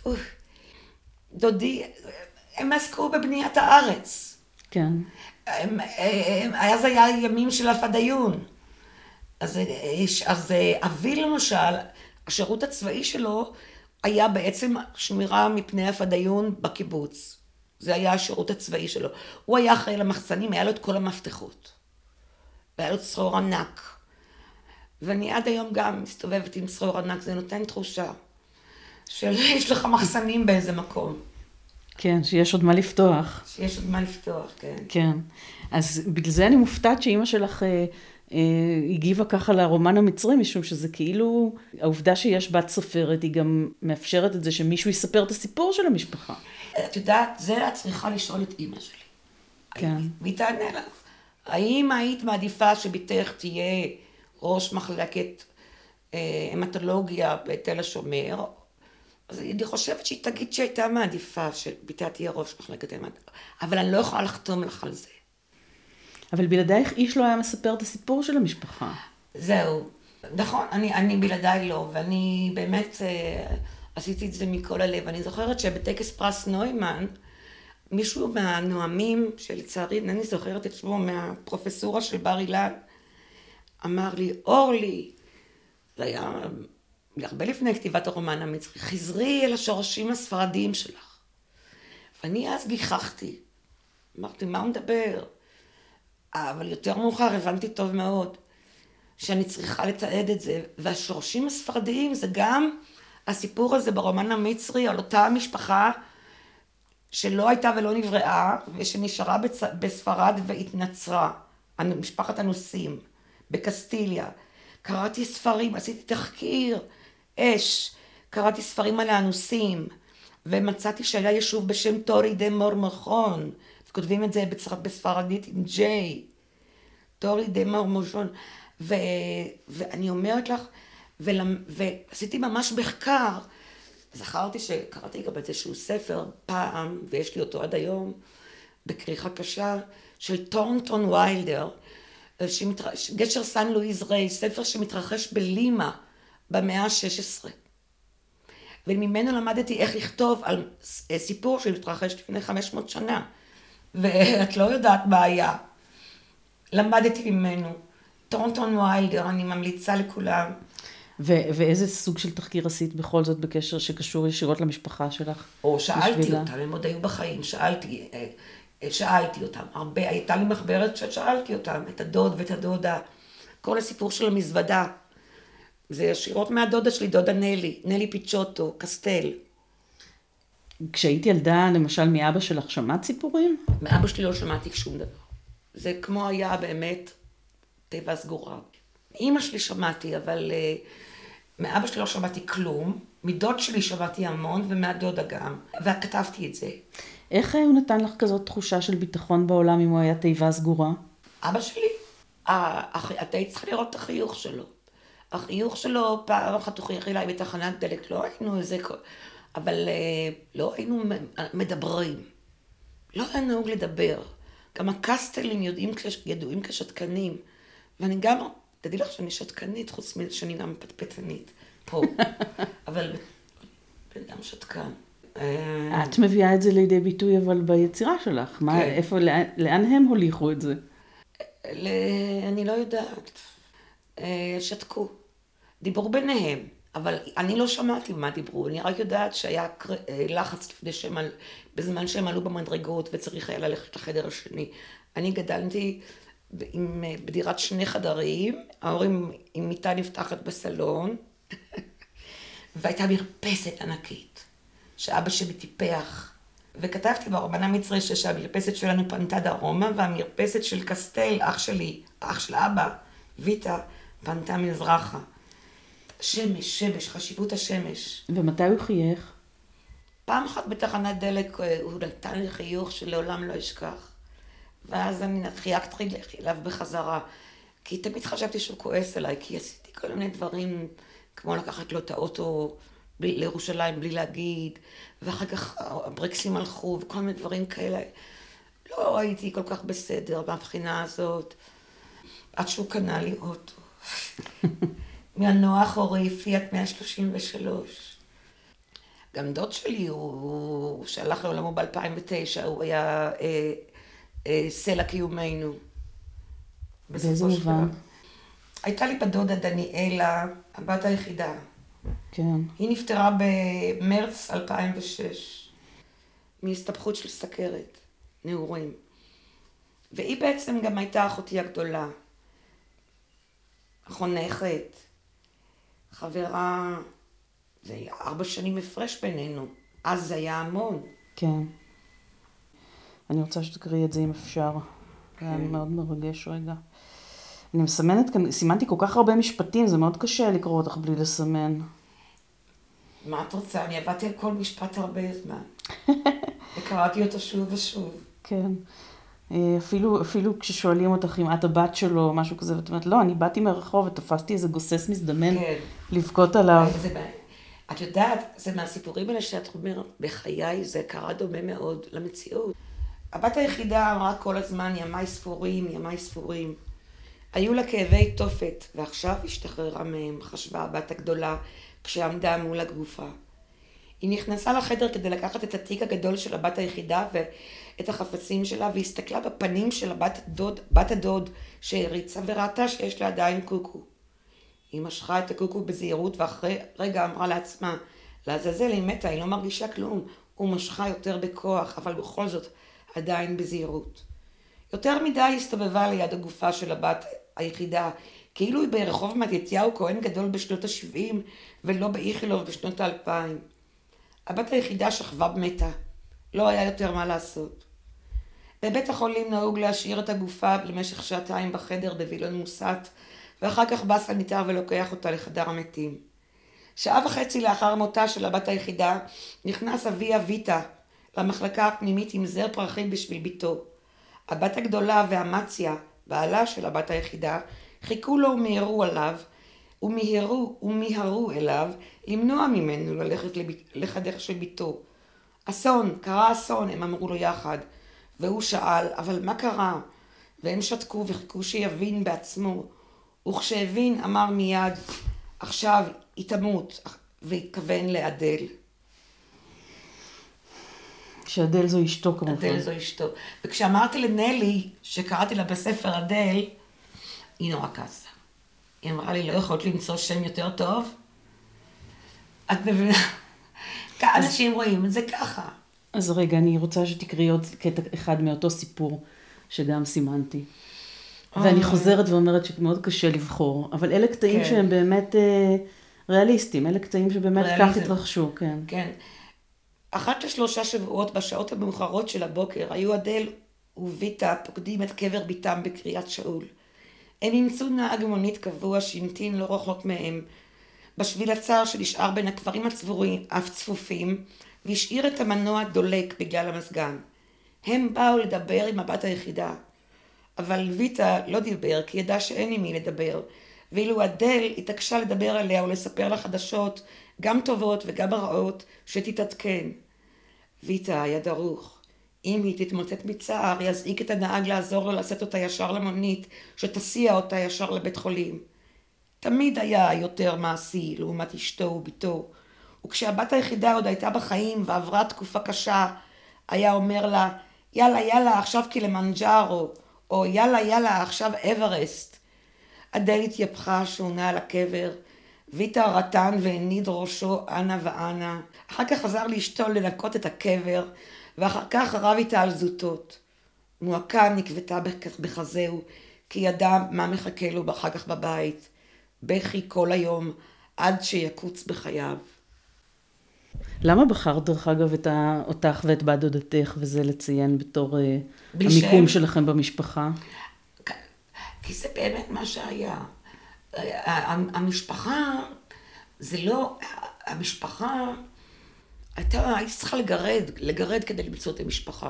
דודי, הם עסקו בבניית הארץ. כן. הם, הם, אז היה ימים של הפדיון. אז, אז אבי למשל, השירות הצבאי שלו היה בעצם שמירה מפני הפדיון בקיבוץ. זה היה השירות הצבאי שלו. הוא היה אחראי למחסנים, היה לו את כל המפתחות. והיה לו צרור ענק. ואני עד היום גם מסתובבת עם צרור ענק, זה נותן תחושה של יש לך מחסנים באיזה מקום. כן, שיש עוד מה לפתוח. שיש עוד מה לפתוח, כן. כן. אז בגלל זה אני מופתעת שאימא שלך אה, אה, הגיבה ככה לרומן המצרי, משום שזה כאילו, העובדה שיש בת סופרת, היא גם מאפשרת את זה שמישהו יספר את הסיפור של המשפחה. את יודעת, זה את צריכה לשאול את אימא שלי. כן. והיא תענה לך. האם היית מעדיפה שביתך תהיה ראש מחלקת אה, המטולוגיה בתל השומר? אז אני חושבת שהיא תגיד שהייתה מעדיפה שביתה תהיה ראש מחלקת המטולוגיה. אבל אני לא יכולה לחתום לך על זה. אבל בלעדייך איש לא היה מספר את הסיפור של המשפחה. זהו. נכון, אני, אני בלעדיי לא, ואני באמת אה, עשיתי את זה מכל הלב. אני זוכרת שבטקס פרס נוימן, מישהו מהנואמים, שלצערי אינני זוכרת את שמו, מהפרופסורה של בר אילן, אמר לי, אורלי, זה היה הרבה לפני כתיבת הרומן המצרי, חזרי אל השורשים הספרדיים שלך. ואני אז גיחכתי, אמרתי, מה הוא מדבר? אבל יותר מאוחר הבנתי טוב מאוד, שאני צריכה לתעד את זה, והשורשים הספרדיים זה גם הסיפור הזה ברומן המצרי, על אותה משפחה, שלא הייתה ולא נבראה, ושנשארה בצ... בספרד והתנצרה, משפחת הנוסים, בקסטיליה. קראתי ספרים, עשיתי תחקיר, אש, קראתי ספרים על האנוסים, ומצאתי שהיה יישוב בשם טורי דה מורמוכון, וכותבים את זה בספרדית עם ג'יי, טורי דה מורמוכון, ו... ואני אומרת לך, ול... ועשיתי ממש מחקר, זכרתי שקראתי גם איזשהו ספר פעם, ויש לי אותו עד היום, בכריכה קשה, של טורנטון ויילדר, שמתר... גשר סן לואיז ריי, ספר שמתרחש בלימה במאה ה-שש עשרה. וממנו למדתי איך לכתוב על סיפור שמתרחש לפני חמש מאות שנה, ואת לא יודעת מה היה. למדתי ממנו. טורנטון ויילדר, אני ממליצה לכולם. ו- ואיזה סוג של תחקיר עשית בכל זאת בקשר שקשור ישירות למשפחה שלך? או שאלתי אותם, הם עוד היו בחיים, שאלתי שאלתי אותם, הרבה, הייתה לי מחברת ששאלתי אותם, את הדוד ואת הדודה, כל הסיפור של המזוודה. זה ישירות מהדודה שלי, דודה נלי, נלי פיצ'וטו, קסטל. כשהייתי ילדה, למשל, מאבא שלך שמעת סיפורים? מאבא שלי לא שמעתי שום דבר. זה כמו היה באמת תיבה סגורה. אמא שלי שמעתי, אבל uh, מאבא שלי לא שמעתי כלום. מדוד שלי שמעתי המון, ומהדודה גם. וכתבתי את זה. איך הוא נתן לך כזאת תחושה של ביטחון בעולם אם הוא היה תיבה סגורה? אבא שלי, אתה צריכה לראות את החיוך שלו. החיוך שלו, פעם אחת הוא חייך אליי בתחנת דלק, לא היינו איזה... אבל לא היינו מדברים. לא היה נהוג לדבר. גם הקסטלים יודעים, ידועים כשתקנים. ואני גם, תדעי לך שאני שתקנית, חוץ מזה שאני גם פטפטנית. פה. אבל בן אדם שתקן. את מביאה את זה לידי ביטוי, אבל ביצירה שלך. מה, איפה, לאן, לאן הם הוליכו את זה? אני לא יודעת. שתקו. דיברו ביניהם. אבל אני לא שמעתי מה דיברו, אני רק יודעת שהיה לחץ לפני שהם, בזמן שהם עלו במדרגות וצריך היה ללכת לחדר השני. אני גדלתי עם, בדירת שני חדרים, ההורים עם מיטה נפתחת בסלון, והייתה מרפסת ענקית, שאבא שלי טיפח, וכתבתי ברבנה מצרי שהמרפסת שלנו פנתה דרומה, והמרפסת של קסטל, אח שלי, אח של אבא, ויטה, פנתה מזרחה. שמש, שמש, חשיבות השמש. ומתי הוא חייך? פעם אחת בתחנת דלק הוא נתן לי חיוך שלעולם לא אשכח. ואז אני חייכתי אליו בחזרה. כי תמיד חשבתי שהוא כועס עליי, כי עשיתי כל מיני דברים, כמו לקחת לו את האוטו לירושלים בלי להגיד, ואחר כך הברקסים הלכו וכל מיני דברים כאלה. לא הייתי כל כך בסדר מהבחינה הזאת. עד שהוא קנה לי אוטו. מהנוע האחורי, פיאט מאה שלושים ושלוש. גם דוד שלי, הוא, הוא שהלך לעולמו ב-אלפיים ותשע, הוא היה אה, אה, סלע קיומנו. באיזה מובן? הייתה לי בדודה דניאלה, הבת היחידה. כן. היא נפטרה במרץ אלפיים ושש, מהסתבכות של סכרת, נעורים. והיא בעצם גם הייתה אחותי הגדולה. חונכת. חברה, זה היה ארבע שנים הפרש בינינו, אז זה היה המון. כן. אני רוצה שתקראי את זה אם אפשר. כן. אני מאוד מרגש רגע. אני מסמנת כאן, סימנתי כל כך הרבה משפטים, זה מאוד קשה לקרוא אותך בלי לסמן. מה את רוצה? אני עבדתי על כל משפט הרבה זמן. וקראתי אותו שוב ושוב. כן. אפילו, אפילו כששואלים אותך אם את הבת שלו או משהו כזה, ואת אומרת, לא, אני באתי מרחוב ותפסתי איזה גוסס מזדמן כן. לבכות עליו. זה, את יודעת, זה מהסיפורים האלה שאת אומרת, בחיי זה קרה דומה מאוד למציאות. הבת היחידה אמרה כל הזמן, ימיי ספורים, ימיי ספורים. היו לה כאבי תופת, ועכשיו השתחררה מהם, חשבה הבת הגדולה, כשעמדה מול הגופה. היא נכנסה לחדר כדי לקחת את התיק הגדול של הבת היחידה ואת החפצים שלה, והסתכלה בפנים של הבת הדוד, בת הדוד שהריצה וראתה שיש לה עדיין קוקו. היא משכה את הקוקו בזהירות ואחרי רגע אמרה לעצמה, לעזאזל היא מתה, היא לא מרגישה כלום. הוא משכה יותר בכוח, אבל בכל זאת עדיין בזהירות. יותר מדי הסתובבה ליד הגופה של הבת היחידה, כאילו היא ברחוב מתתיהו כהן גדול בשנות ה-שבעים ולא באיכילוב בשנות ה-אלפיים. הבת היחידה שכבה מתה, לא היה יותר מה לעשות. בבית החולים נהוג להשאיר את הגופה למשך שעתיים בחדר בווילון מוסת, ואחר כך בא סניטר ולוקח אותה לחדר המתים. שעה וחצי לאחר מותה של הבת היחידה, נכנס אביה ויטה למחלקה הפנימית עם זר פרחים בשביל ביתו. הבת הגדולה והמציה, בעלה של הבת היחידה, חיכו לו ומהרו עליו, ומיהרו ומיהרו אליו, למנוע ממנו ללכת לחדר של ביתו. אסון, קרה אסון, הם אמרו לו יחד. והוא שאל, אבל מה קרה? והם שתקו וחיכו שיבין בעצמו. וכשהבין אמר מיד, עכשיו היא תמות, והתכוון לאדל. שאדל זו אשתו כמובן. אדל זו אשתו. וכשאמרתי לנלי, שקראתי לה בספר אדל, היא נורא כעסה. היא אמרה לי, לא יכולת למצוא שם יותר טוב? את מבינה? אנשים רואים את זה ככה. אז רגע, אני רוצה שתקראי עוד קטע אחד מאותו סיפור שגם סימנתי. ואני חוזרת ואומרת שמאוד קשה לבחור, אבל אלה קטעים כן. שהם באמת אה, ריאליסטיים, אלה קטעים שבאמת כך התרחשו, כן. כן. אחת לשלושה שבועות בשעות המאוחרות של הבוקר, היו אדל וויטה פוקדים את קבר ביתם בקריית שאול. הם ימצאו נהג מונית קבוע שהמתין לא רחוק מהם, בשביל הצר שנשאר בין הקברים הצבורים, אף צפופים, והשאיר את המנוע דולק בגלל המזגן. הם באו לדבר עם הבת היחידה, אבל ויטה לא דיבר כי ידע שאין עם מי לדבר, ואילו אדל התעקשה לדבר עליה ולספר לה חדשות, גם טובות וגם רעות, שתתעדכן. ויטה היה דרוך. אם היא תתמוטט מצער, יזעיק את הנהג לעזור לה לשאת אותה ישר למונית, שתסיע אותה ישר לבית חולים. תמיד היה יותר מעשי לעומת אשתו וביתו, וכשהבת היחידה עוד הייתה בחיים ועברה תקופה קשה, היה אומר לה, יאללה יאללה עכשיו קילימנג'ארו, או יאללה יאללה עכשיו אברסט. אדל התייפחה שעונה על הקבר, ויטה רטן והניד ראשו אנה ואנה. אחר כך חזר לאשתו לנקות את הקבר, ואחר כך רב איתה על זוטות. מועקה נקבטה בחזהו, כי ידע מה מחכה לו אחר כך בבית. בכי כל היום, עד שיקוץ בחייו. למה בחרת דרך אגב את אותך ואת בת דודתך, וזה לציין בתור המיקום שלכם במשפחה? כי זה באמת מה שהיה. המשפחה, זה לא, המשפחה, הייתה, הייתי צריכה לגרד, לגרד כדי למצוא את המשפחה.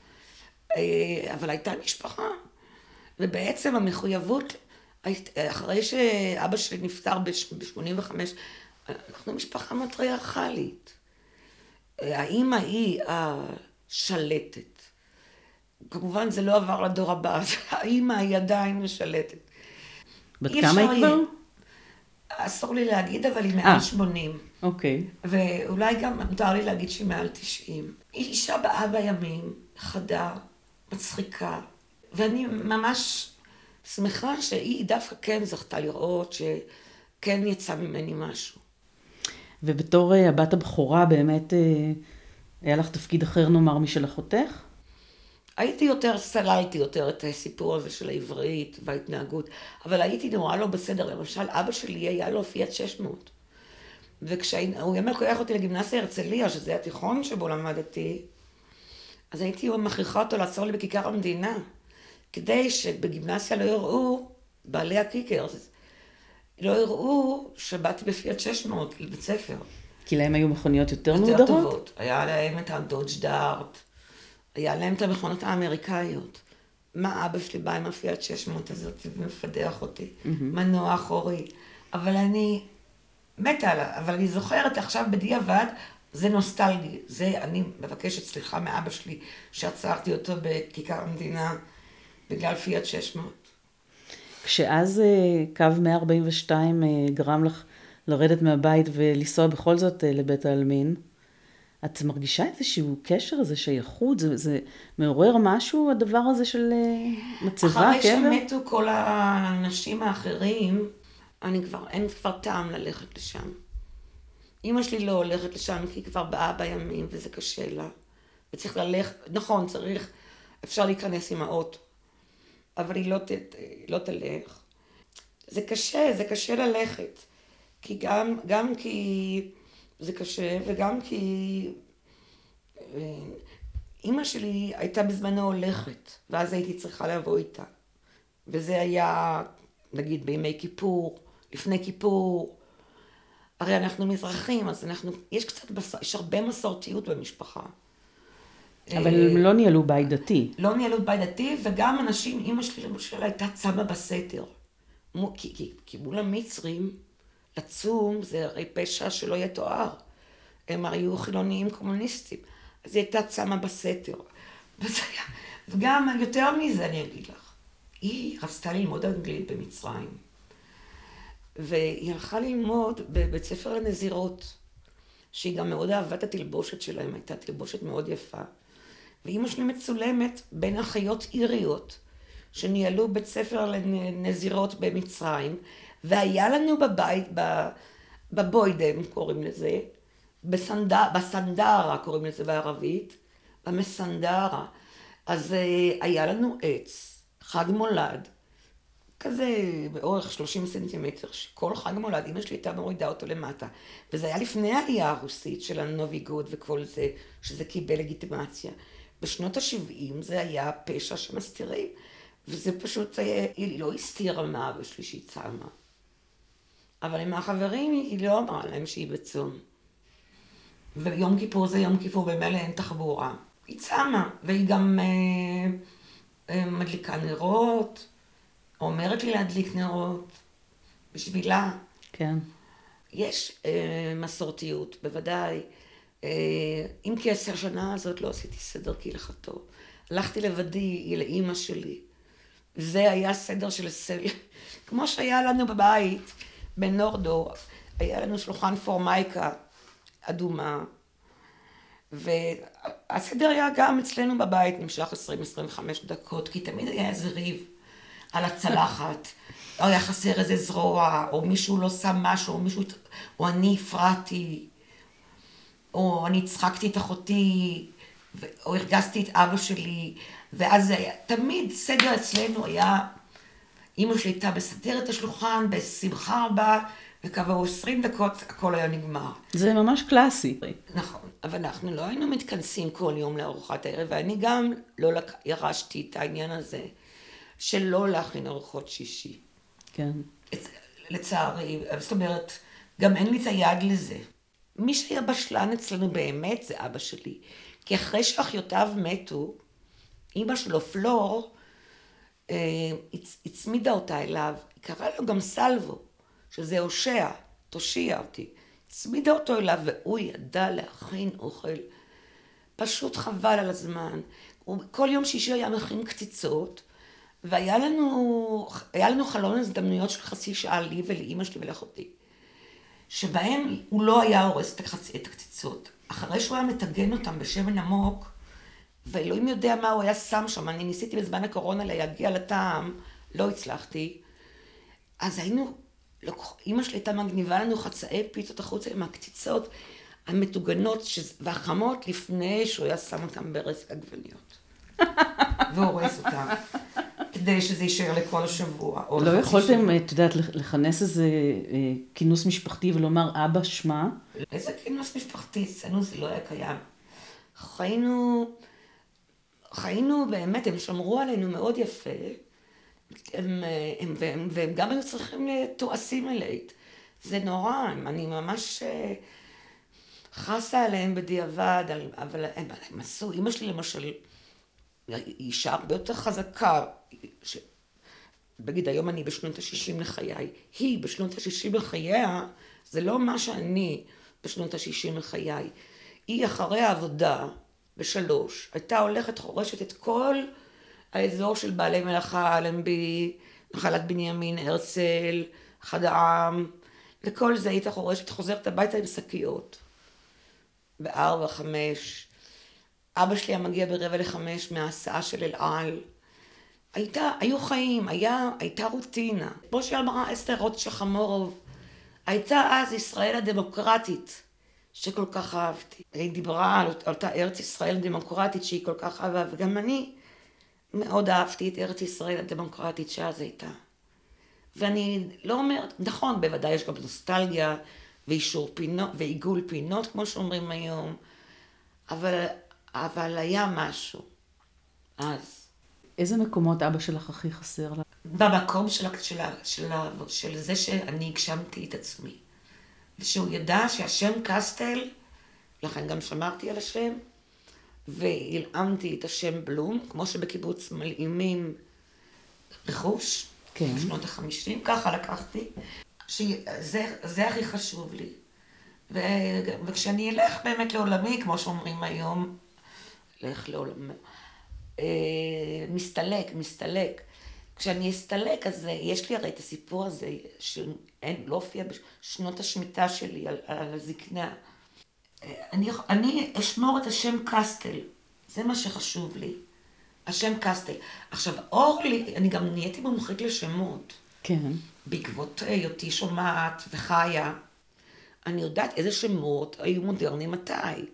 אבל הייתה משפחה, ובעצם המחויבות, אחרי שאבא שלי נפטר ב-שמונים וחמש, אנחנו משפחה מטריארכלית. האמא היא השלטת. כמובן זה לא עבר לדור הבא, האמא היא עדיין משלטת. בת כמה היא כבר? אסור לי להגיד, אבל היא מעל שמונים. אוקיי. ואולי גם מותר לי להגיד שהיא מעל תשעים. היא אישה באבא ימים, חדה, מצחיקה, ואני ממש שמחה שהיא דווקא כן זכתה לראות שכן יצא ממני משהו. ובתור הבת הבכורה באמת היה לך תפקיד אחר נאמר משל אחותך? הייתי יותר, סללתי יותר את הסיפור הזה של העברית וההתנהגות, אבל הייתי נורא לא בסדר. למשל, אבא שלי היה לו פיאט שש מאות, וכשהוא היה לקוח אותי לגימנסיה הרצליה, שזה התיכון שבו למדתי, אז הייתי מכריחה אותו לעצור לי בכיכר המדינה, כדי שבגימנסיה לא יראו, בעלי הקיקר, לא יראו שבאתי בפיאט שש מאות לבית ספר. כי להם היו מכוניות יותר מודרות? יותר טובות. היה להם את הדודג' דארט, היה להם את המכונות האמריקאיות. מה אבא שלי בא עם הפיאט שש מאות הזאת, ומפדח אותי, מנוע אחורי. אבל אני מתה עליו, אבל אני זוכרת עכשיו בדיעבד, זה נוסטלגי. זה, אני מבקשת סליחה מאבא שלי, שעצרתי אותו בכיכר המדינה, בגלל פיאט שש מאות. כשאז קו מאה ארבעים ושתיים גרם לך לרדת מהבית ולנסוע בכל זאת לבית העלמין, את מרגישה איזשהו קשר הזה, שייכות? זה, זה מעורר משהו, הדבר הזה של מצבה, אחרי קבר? שמתו כל האנשים האחרים, אני כבר, אין כבר טעם ללכת לשם. אמא שלי לא הולכת לשם, כי היא כבר באה בימים, וזה קשה לה. וצריך ללכת, נכון, צריך, אפשר להיכנס עם האוטו, אבל היא לא, ת, לא תלך. זה קשה, זה קשה ללכת. כי גם, גם כי זה קשה, וגם כי אמא שלי הייתה בזמנו הולכת, ואז הייתי צריכה לבוא איתה. וזה היה, נגיד, בימי כיפור, לפני כיפור. הרי אנחנו מזרחים, אז אנחנו, יש קצת, יש הרבה מסורתיות במשפחה. אבל הם לא ניהלו בית דתי. לא ניהלו בית דתי, וגם אנשים, אמא שלי למשל הייתה צמה בסתר. כי, כי, כי מול המצרים, לצום זה הרי פשע שלא יתואר. הם היו חילוניים קומוניסטים. אז היא הייתה צמה בסתר. וגם יותר מזה אני אגיד לך. היא רצתה ללמוד אנגלית במצרים. והיא הלכה ללמוד בבית ספר לנזירות, שהיא גם מאוד אהבה את התלבושת שלהם, הייתה תלבושת מאוד יפה. ואמא שלי מצולמת בין אחיות איריות, שניהלו בית ספר לנזירות במצרים, והיה לנו בבית, בבוידם קוראים לזה, בסנד... בסנדרה קוראים לזה בערבית, במסנדרה. אז היה לנו עץ, חג מולד, כזה באורך שלושים סנטימטר, שכל חג מולד, אמא שלי הייתה מורידה אותו למטה. וזה היה לפני העלייה הרוסית של הנוביגוד וכל זה, שזה קיבל לגיטימציה. בשנות ה-שבעים זה היה פשע שמסתירים, וזה פשוט, היא לא הסתירה מה אבא שלי שהיא צמה. אבל עם החברים היא לא אמרה להם שהיא בצום. ויום כיפור זה יום כיפור, במילא אין תחבורה. היא צמה, והיא גם אה, אה, מדליקה נרות, אומרת לי להדליק נרות, בשבילה. כן. יש אה, מסורתיות, בוודאי. אה, אם כעשר שנה הזאת לא עשיתי סדר כהלכתו. הלכתי לבדי לאמא שלי. זה היה סדר של סל. כמו שהיה לנו בבית, בנורדו, היה לנו שולחן פורמייקה אדומה. והסדר היה גם אצלנו בבית, נמשך עשרים עד עשרים וחמש דקות, כי תמיד היה איזה ריב על הצלחת, או היה חסר איזה זרוע, או מישהו לא שם משהו, או מישהו, או אני הפרעתי, או אני צחקתי את אחותי, או הרגזתי את אבא שלי, ואז היה, תמיד סדר אצלנו היה, אמא שלי הייתה בסדר את השולחן, בשמחה רבה, וכעבור עשרים דקות הכל היה נגמר. זה ממש קלאסי. נכון, אבל אנחנו לא היינו מתכנסים כל יום לארוחת הערב, ואני גם לא ירשתי את העניין הזה, שלא להכין ארוחות שישי. כן. לצערי, זאת אומרת, גם אין לי את היד לזה. מי שהיה בשלן אצלנו באמת זה אבא שלי. כי אחרי שאחיותיו מתו, אמא שלו פלור, אה, הצמידה אותה אליו, היא קראה לו גם סלבו, שזה הושע, תושיע אותי. הצמידה אותו אליו והוא ידע להכין אוכל. פשוט חבל על הזמן. הוא כל יום שישי היה מכין קציצות, והיה לנו, היה לנו חלון הזדמנויות של חצי שעה לי ולאמא שלי ולאחותי, שבהם הוא לא היה הורס את הקציצות. אחרי שהוא היה מתגן אותם בשמן עמוק, ואלוהים יודע מה הוא היה שם שם, אני ניסיתי בזמן הקורונה להגיע לטעם, לא הצלחתי, אז היינו, אמא שלי הייתה מגניבה לנו חצאי פיצות החוצה עם הקציצות המטוגנות והחמות לפני שהוא היה שם אותם ברסק עגבניות. והורס אותם. כדי שזה יישאר לכל השבוע. לא יכולתם, את יודעת, לכנס איזה כינוס משפחתי ולומר אבא שמה? איזה כינוס משפחתי? אצלנו זה לא היה קיים. חיינו, חיינו באמת, הם שמרו עלינו מאוד יפה, הם, הם, והם, והם גם היו צריכים to-assimilate. זה נורא, אני ממש חסה עליהם בדיעבד, אבל הם, הם עשו, אמא שלי למשל, היא אישה הרבה יותר חזקה, ש... בגיד היום אני בשנות ה-שישים לחיי, היא בשנות ה-שישים לחייה, זה לא מה שאני בשנות ה-שישים לחיי. היא אחרי העבודה, בשלוש, הייתה הולכת חורשת את כל האזור של בעלי מלאכה, אלנבי, נחלת בנימין, הרצל, אחד העם, וכל זה הייתה חורשת, חוזרת הביתה עם שקיות. בארבע, חמש, אבא שלי היה מגיע ברבע לחמש מההסעה של אל על. הייתה, היו חיים, היה, הייתה רוטינה. כמו שאמרה אסתר רוטשילד חמורוב, הייתה אז ישראל הדמוקרטית, שכל כך אהבתי. היא דיברה על אותה ארץ ישראל הדמוקרטית שהיא כל כך אהבה, וגם אני מאוד אהבתי את ארץ ישראל הדמוקרטית שאז הייתה. ואני לא אומרת, נכון, בוודאי יש גם נוסטלגיה ואישור פינות, ועיגול פינות, כמו שאומרים היום, אבל... אבל היה משהו, אז. איזה מקומות אבא שלך הכי חסר לה? במקום של, של, של, של זה שאני הגשמתי את עצמי. ושהוא ידע שהשם קסטל, לכן גם שמרתי על השם, והלאמתי את השם בלום, כמו שבקיבוץ מלאימים רכוש, כן. בשנות החמישים, ככה לקחתי, שזה זה הכי חשוב לי. ו, וכשאני אלך באמת לעולמי, כמו שאומרים היום, לך לעולם, אה, מסתלק, מסתלק. כשאני אסתלק, אז יש לי הרי את הסיפור הזה, שאין, לא הופיע בשנות השמיטה שלי על, על הזקנה. אני, אני אשמור את השם קסטל, זה מה שחשוב לי, השם קסטל. עכשיו, אורלי, אני גם נהייתי מומחית לשמות. כן. בעקבות היותי שומעת וחיה, אני יודעת איזה שמות היו מודרניים מתי.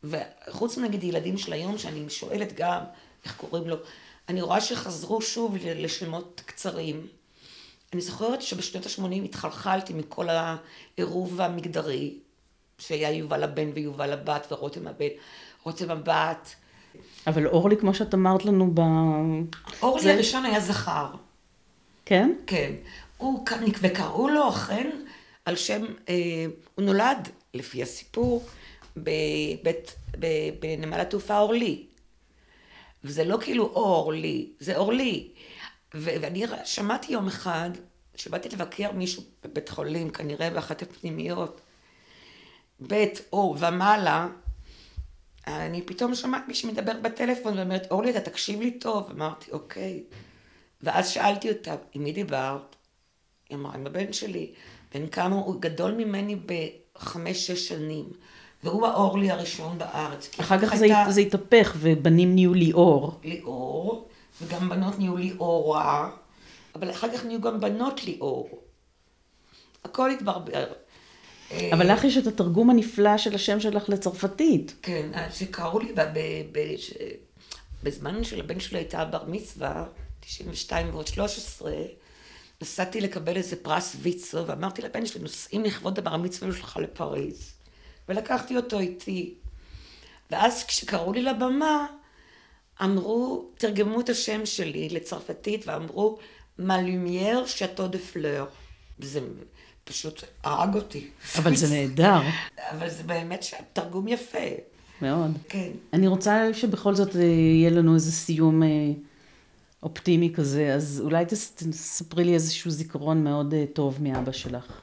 וחוץ נגיד ילדים של היום, שאני שואלת גם, איך קוראים לו, אני רואה שחזרו שוב לשמות קצרים. אני זוכרת שבשנות ה-שמונים התחלחלתי מכל העירוב המגדרי, שהיה יובל הבן ויובל הבת ורותם הבן, רותם הבת. אבל אורלי, כמו שאת אמרת לנו ב... אורלי זה... הראשון היה זכר. כן? כן. הוא, וקראו לו אכן על שם, אה, הוא נולד לפי הסיפור בבית, בנמל התעופה אורלי. וזה לא כאילו אורלי, זה אורלי. ואני שמעתי יום אחד, שבאתי לבקר מישהו בבית חולים, כנראה באחת הפנימיות, בית אור ומעלה, אני פתאום שמעת מישהו מדבר בטלפון, ואומרת, אורלי, אתה תקשיב לי טוב. אמרתי, אוקיי. ואז שאלתי אותה, עם מי דיברת? היא אמרה, עם הבן שלי. בן כמה הוא גדול ממני בחמש, שש שנים. והוא האורלי הראשון בארץ. אחר כך זה, הייתה... זה התהפך, ובנים נהיו ליאור. ליאור, וגם בנות נהיו ליאורה, אבל אחר כך נהיו גם בנות ליאור. הכל התברבר. אבל לך יש את התרגום הנפלא של השם שלך לצרפתית. כן, שקראו לי ב- ב- ב- ש- בזמן של הבן שלי הייתה בר מצווה, תשעים ושתיים ועוד שלוש עשרה, נסעתי לקבל איזה פרס ויצו, ואמרתי לבן שלי, נוסעים לכבוד הבר מצווה שלך לפריז. ולקחתי אותו איתי. ואז כשקראו לי לבמה, אמרו, תרגמו את השם שלי לצרפתית, ואמרו, מה לומייר שאטו דה פלeur. זה פשוט הרג אותי. אבל זה נהדר. אבל זה באמת תרגום יפה. מאוד. כן. אני רוצה שבכל זאת יהיה לנו איזה סיום אופטימי כזה, אז אולי תספרי לי איזשהו זיכרון מאוד טוב מאבא שלך.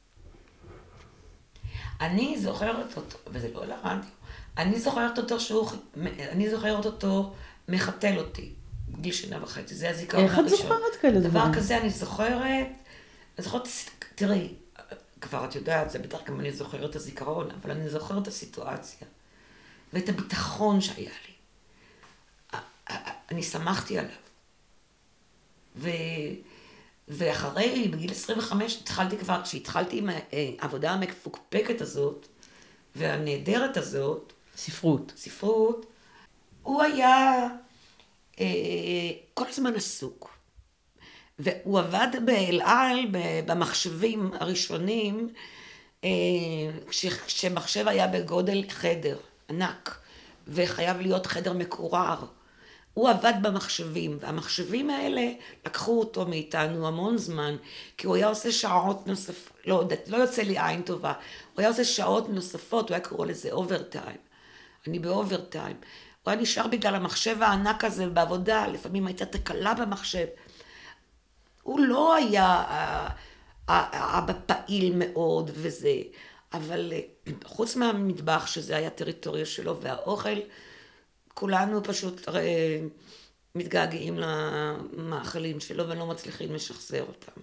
אני זוכרת אותו, וזה לא לרדיו, אני זוכרת אותו שהוא, אני זוכרת אותו מחתל אותי, בגיל שנה וחצי, זה הזיכרון הראשון. איך את זוכרת כאלה דברים? דבר כזה אני זוכרת, אני זוכרת, תראי, כבר את יודעת, זה בטח גם אני זוכרת את הזיכרון, אבל אני זוכרת את הסיטואציה, ואת הביטחון שהיה לי. אני שמחתי עליו. ו... ואחרי, בגיל עשרים וחמש, התחלתי כבר, כשהתחלתי עם העבודה המפוקפקת הזאת, והנהדרת הזאת, ספרות. ספרות, הוא היה אה, כל הזמן עסוק. והוא עבד באל על, במחשבים הראשונים, אה, כשמחשב היה בגודל חדר ענק, וחייב להיות חדר מקורר. הוא עבד במחשבים, והמחשבים האלה לקחו אותו מאיתנו המון זמן, כי הוא היה עושה שעות נוספות, לא, לא יוצא לי עין טובה, הוא היה עושה שעות נוספות, הוא היה קורא לזה אוברטיים. אני באוברטיים. הוא היה נשאר בגלל המחשב הענק הזה בעבודה, לפעמים הייתה תקלה במחשב. הוא לא היה אבא פעיל מאוד וזה, אבל חוץ מהמטבח שזה היה טריטוריה שלו והאוכל, כולנו פשוט מתגעגעים למאכלים שלו ולא מצליחים לשחזר אותם.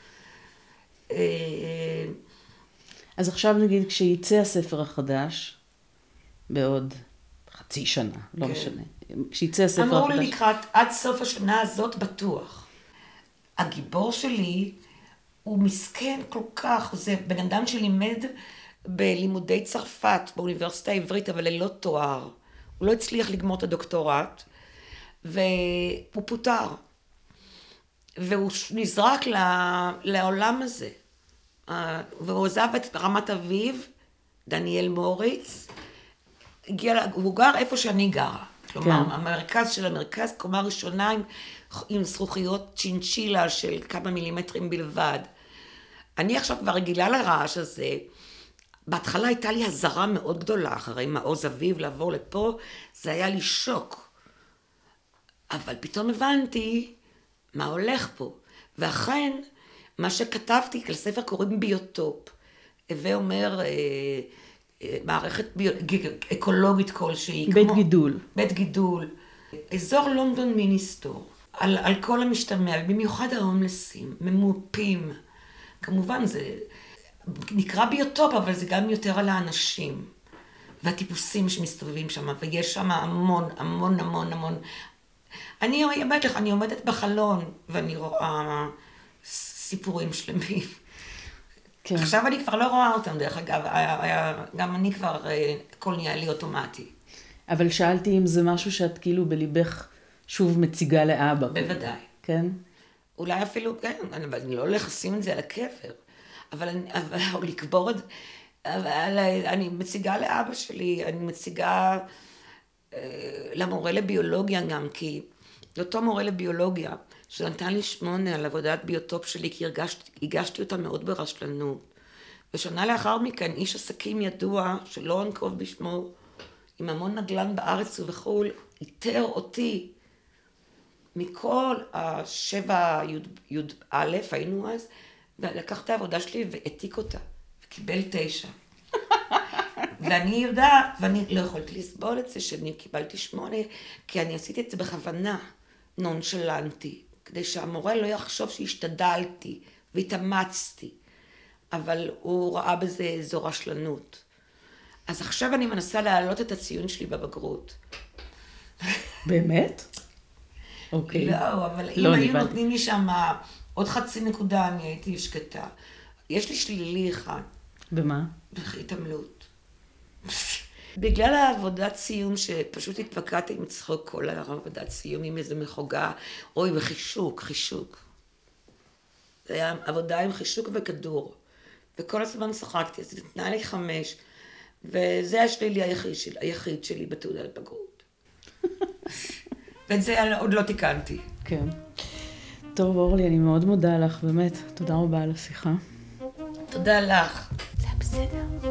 אז עכשיו נגיד כשיצא הספר החדש, בעוד חצי שנה, לא משנה, כשיצא הספר החדש... אמרו לי לקראת עד סוף השנה הזאת בטוח. הגיבור שלי הוא מסכן כל כך, זה בן אדם שלימד בלימודי צרפת באוניברסיטה העברית, אבל ללא תואר. הוא לא הצליח לגמור את הדוקטורט, והוא פוטר. והוא נזרק לעולם הזה. והוא עזב את רמת אביב, דניאל מוריץ, הגיע, הוא גר איפה שאני גרה. כלומר, כן. המרכז של המרכז, קומה ראשונה עם, עם זכוכיות צ'ינצ'ילה של כמה מילימטרים בלבד. אני עכשיו כבר רגילה לרעש הזה. בהתחלה הייתה לי הזרה מאוד גדולה, אחרי מעוז אביב לעבור לפה, זה היה לי שוק. אבל פתאום הבנתי מה הולך פה. ואכן, מה שכתבתי, לספר קוראים ביוטופ. הווה אומר, אה, אה, מערכת ביו, אקולוגית כלשהי. בית כמו, גידול. בית גידול. אזור לונדון מיניסטור. על, על כל המשתמע, במיוחד ההומלסים, ממופים. כמובן זה... נקרא ביוטופ, אבל זה גם יותר על האנשים, והטיפוסים שמסתובבים שם, ויש שם המון, המון, המון, המון. אני אומרת לך, אני עומדת בחלון, ואני רואה סיפורים שלמים. כן. עכשיו אני כבר לא רואה אותם, דרך אגב, גם אני כבר, הכל נהיה לי אוטומטי. אבל שאלתי אם זה משהו שאת כאילו בליבך שוב מציגה לאבא. בוודאי. כן? אולי אפילו, כן, אני, אני לא הולך לשים את זה על הקבר, אבל אני, אבל, או לקבור את זה, אבל אני מציגה לאבא שלי, אני מציגה אה, למורה לביולוגיה גם, כי לאותו מורה לביולוגיה, שנתן לי שמונה על עבודת ביוטופ שלי, כי הרגשתי, הגשתי אותה מאוד ברשלנות. ושנה לאחר מכן, איש עסקים ידוע, שלא אנקוב בשמו, עם המון נדל"ן בארץ ובחול, איתר אותי מכל השבע י' א', היינו אז, ולקח את העבודה שלי והעתיק אותה, וקיבל תשע. ואני יודעת, ואני לא יכולתי לסבול את זה, שאני קיבלתי שמונה, כי אני עשיתי את זה בכוונה, נונשלנטי, כדי שהמורה לא יחשוב שהשתדלתי והתאמצתי, אבל הוא ראה בזה איזו רשלנות. אז עכשיו אני מנסה להעלות את הציון שלי בבגרות. באמת? אוקיי. לא, אבל אם היו נותנים לי שם עוד חצי נקודה, אני הייתי שקטה. יש לי שלילי אחד. במה? בהתעמלות. בגלל העבודת סיום שפשוט התפקעתי עם צחוק כל העבודת סיום עם איזה מחוגה, אוי, וחישוק, חישוק. זה היה עבודה עם חישוק וכדור. וכל הזמן צחקתי, אז נתנה לי חמש, וזה השלילי היחיד שלי, היחיד שלי בתעודת בגרות. ואת זה עוד לא תיקנתי. כן. טוב, אורלי, אני מאוד מודה לך, באמת. תודה רבה על השיחה. תודה לך. זה בסדר.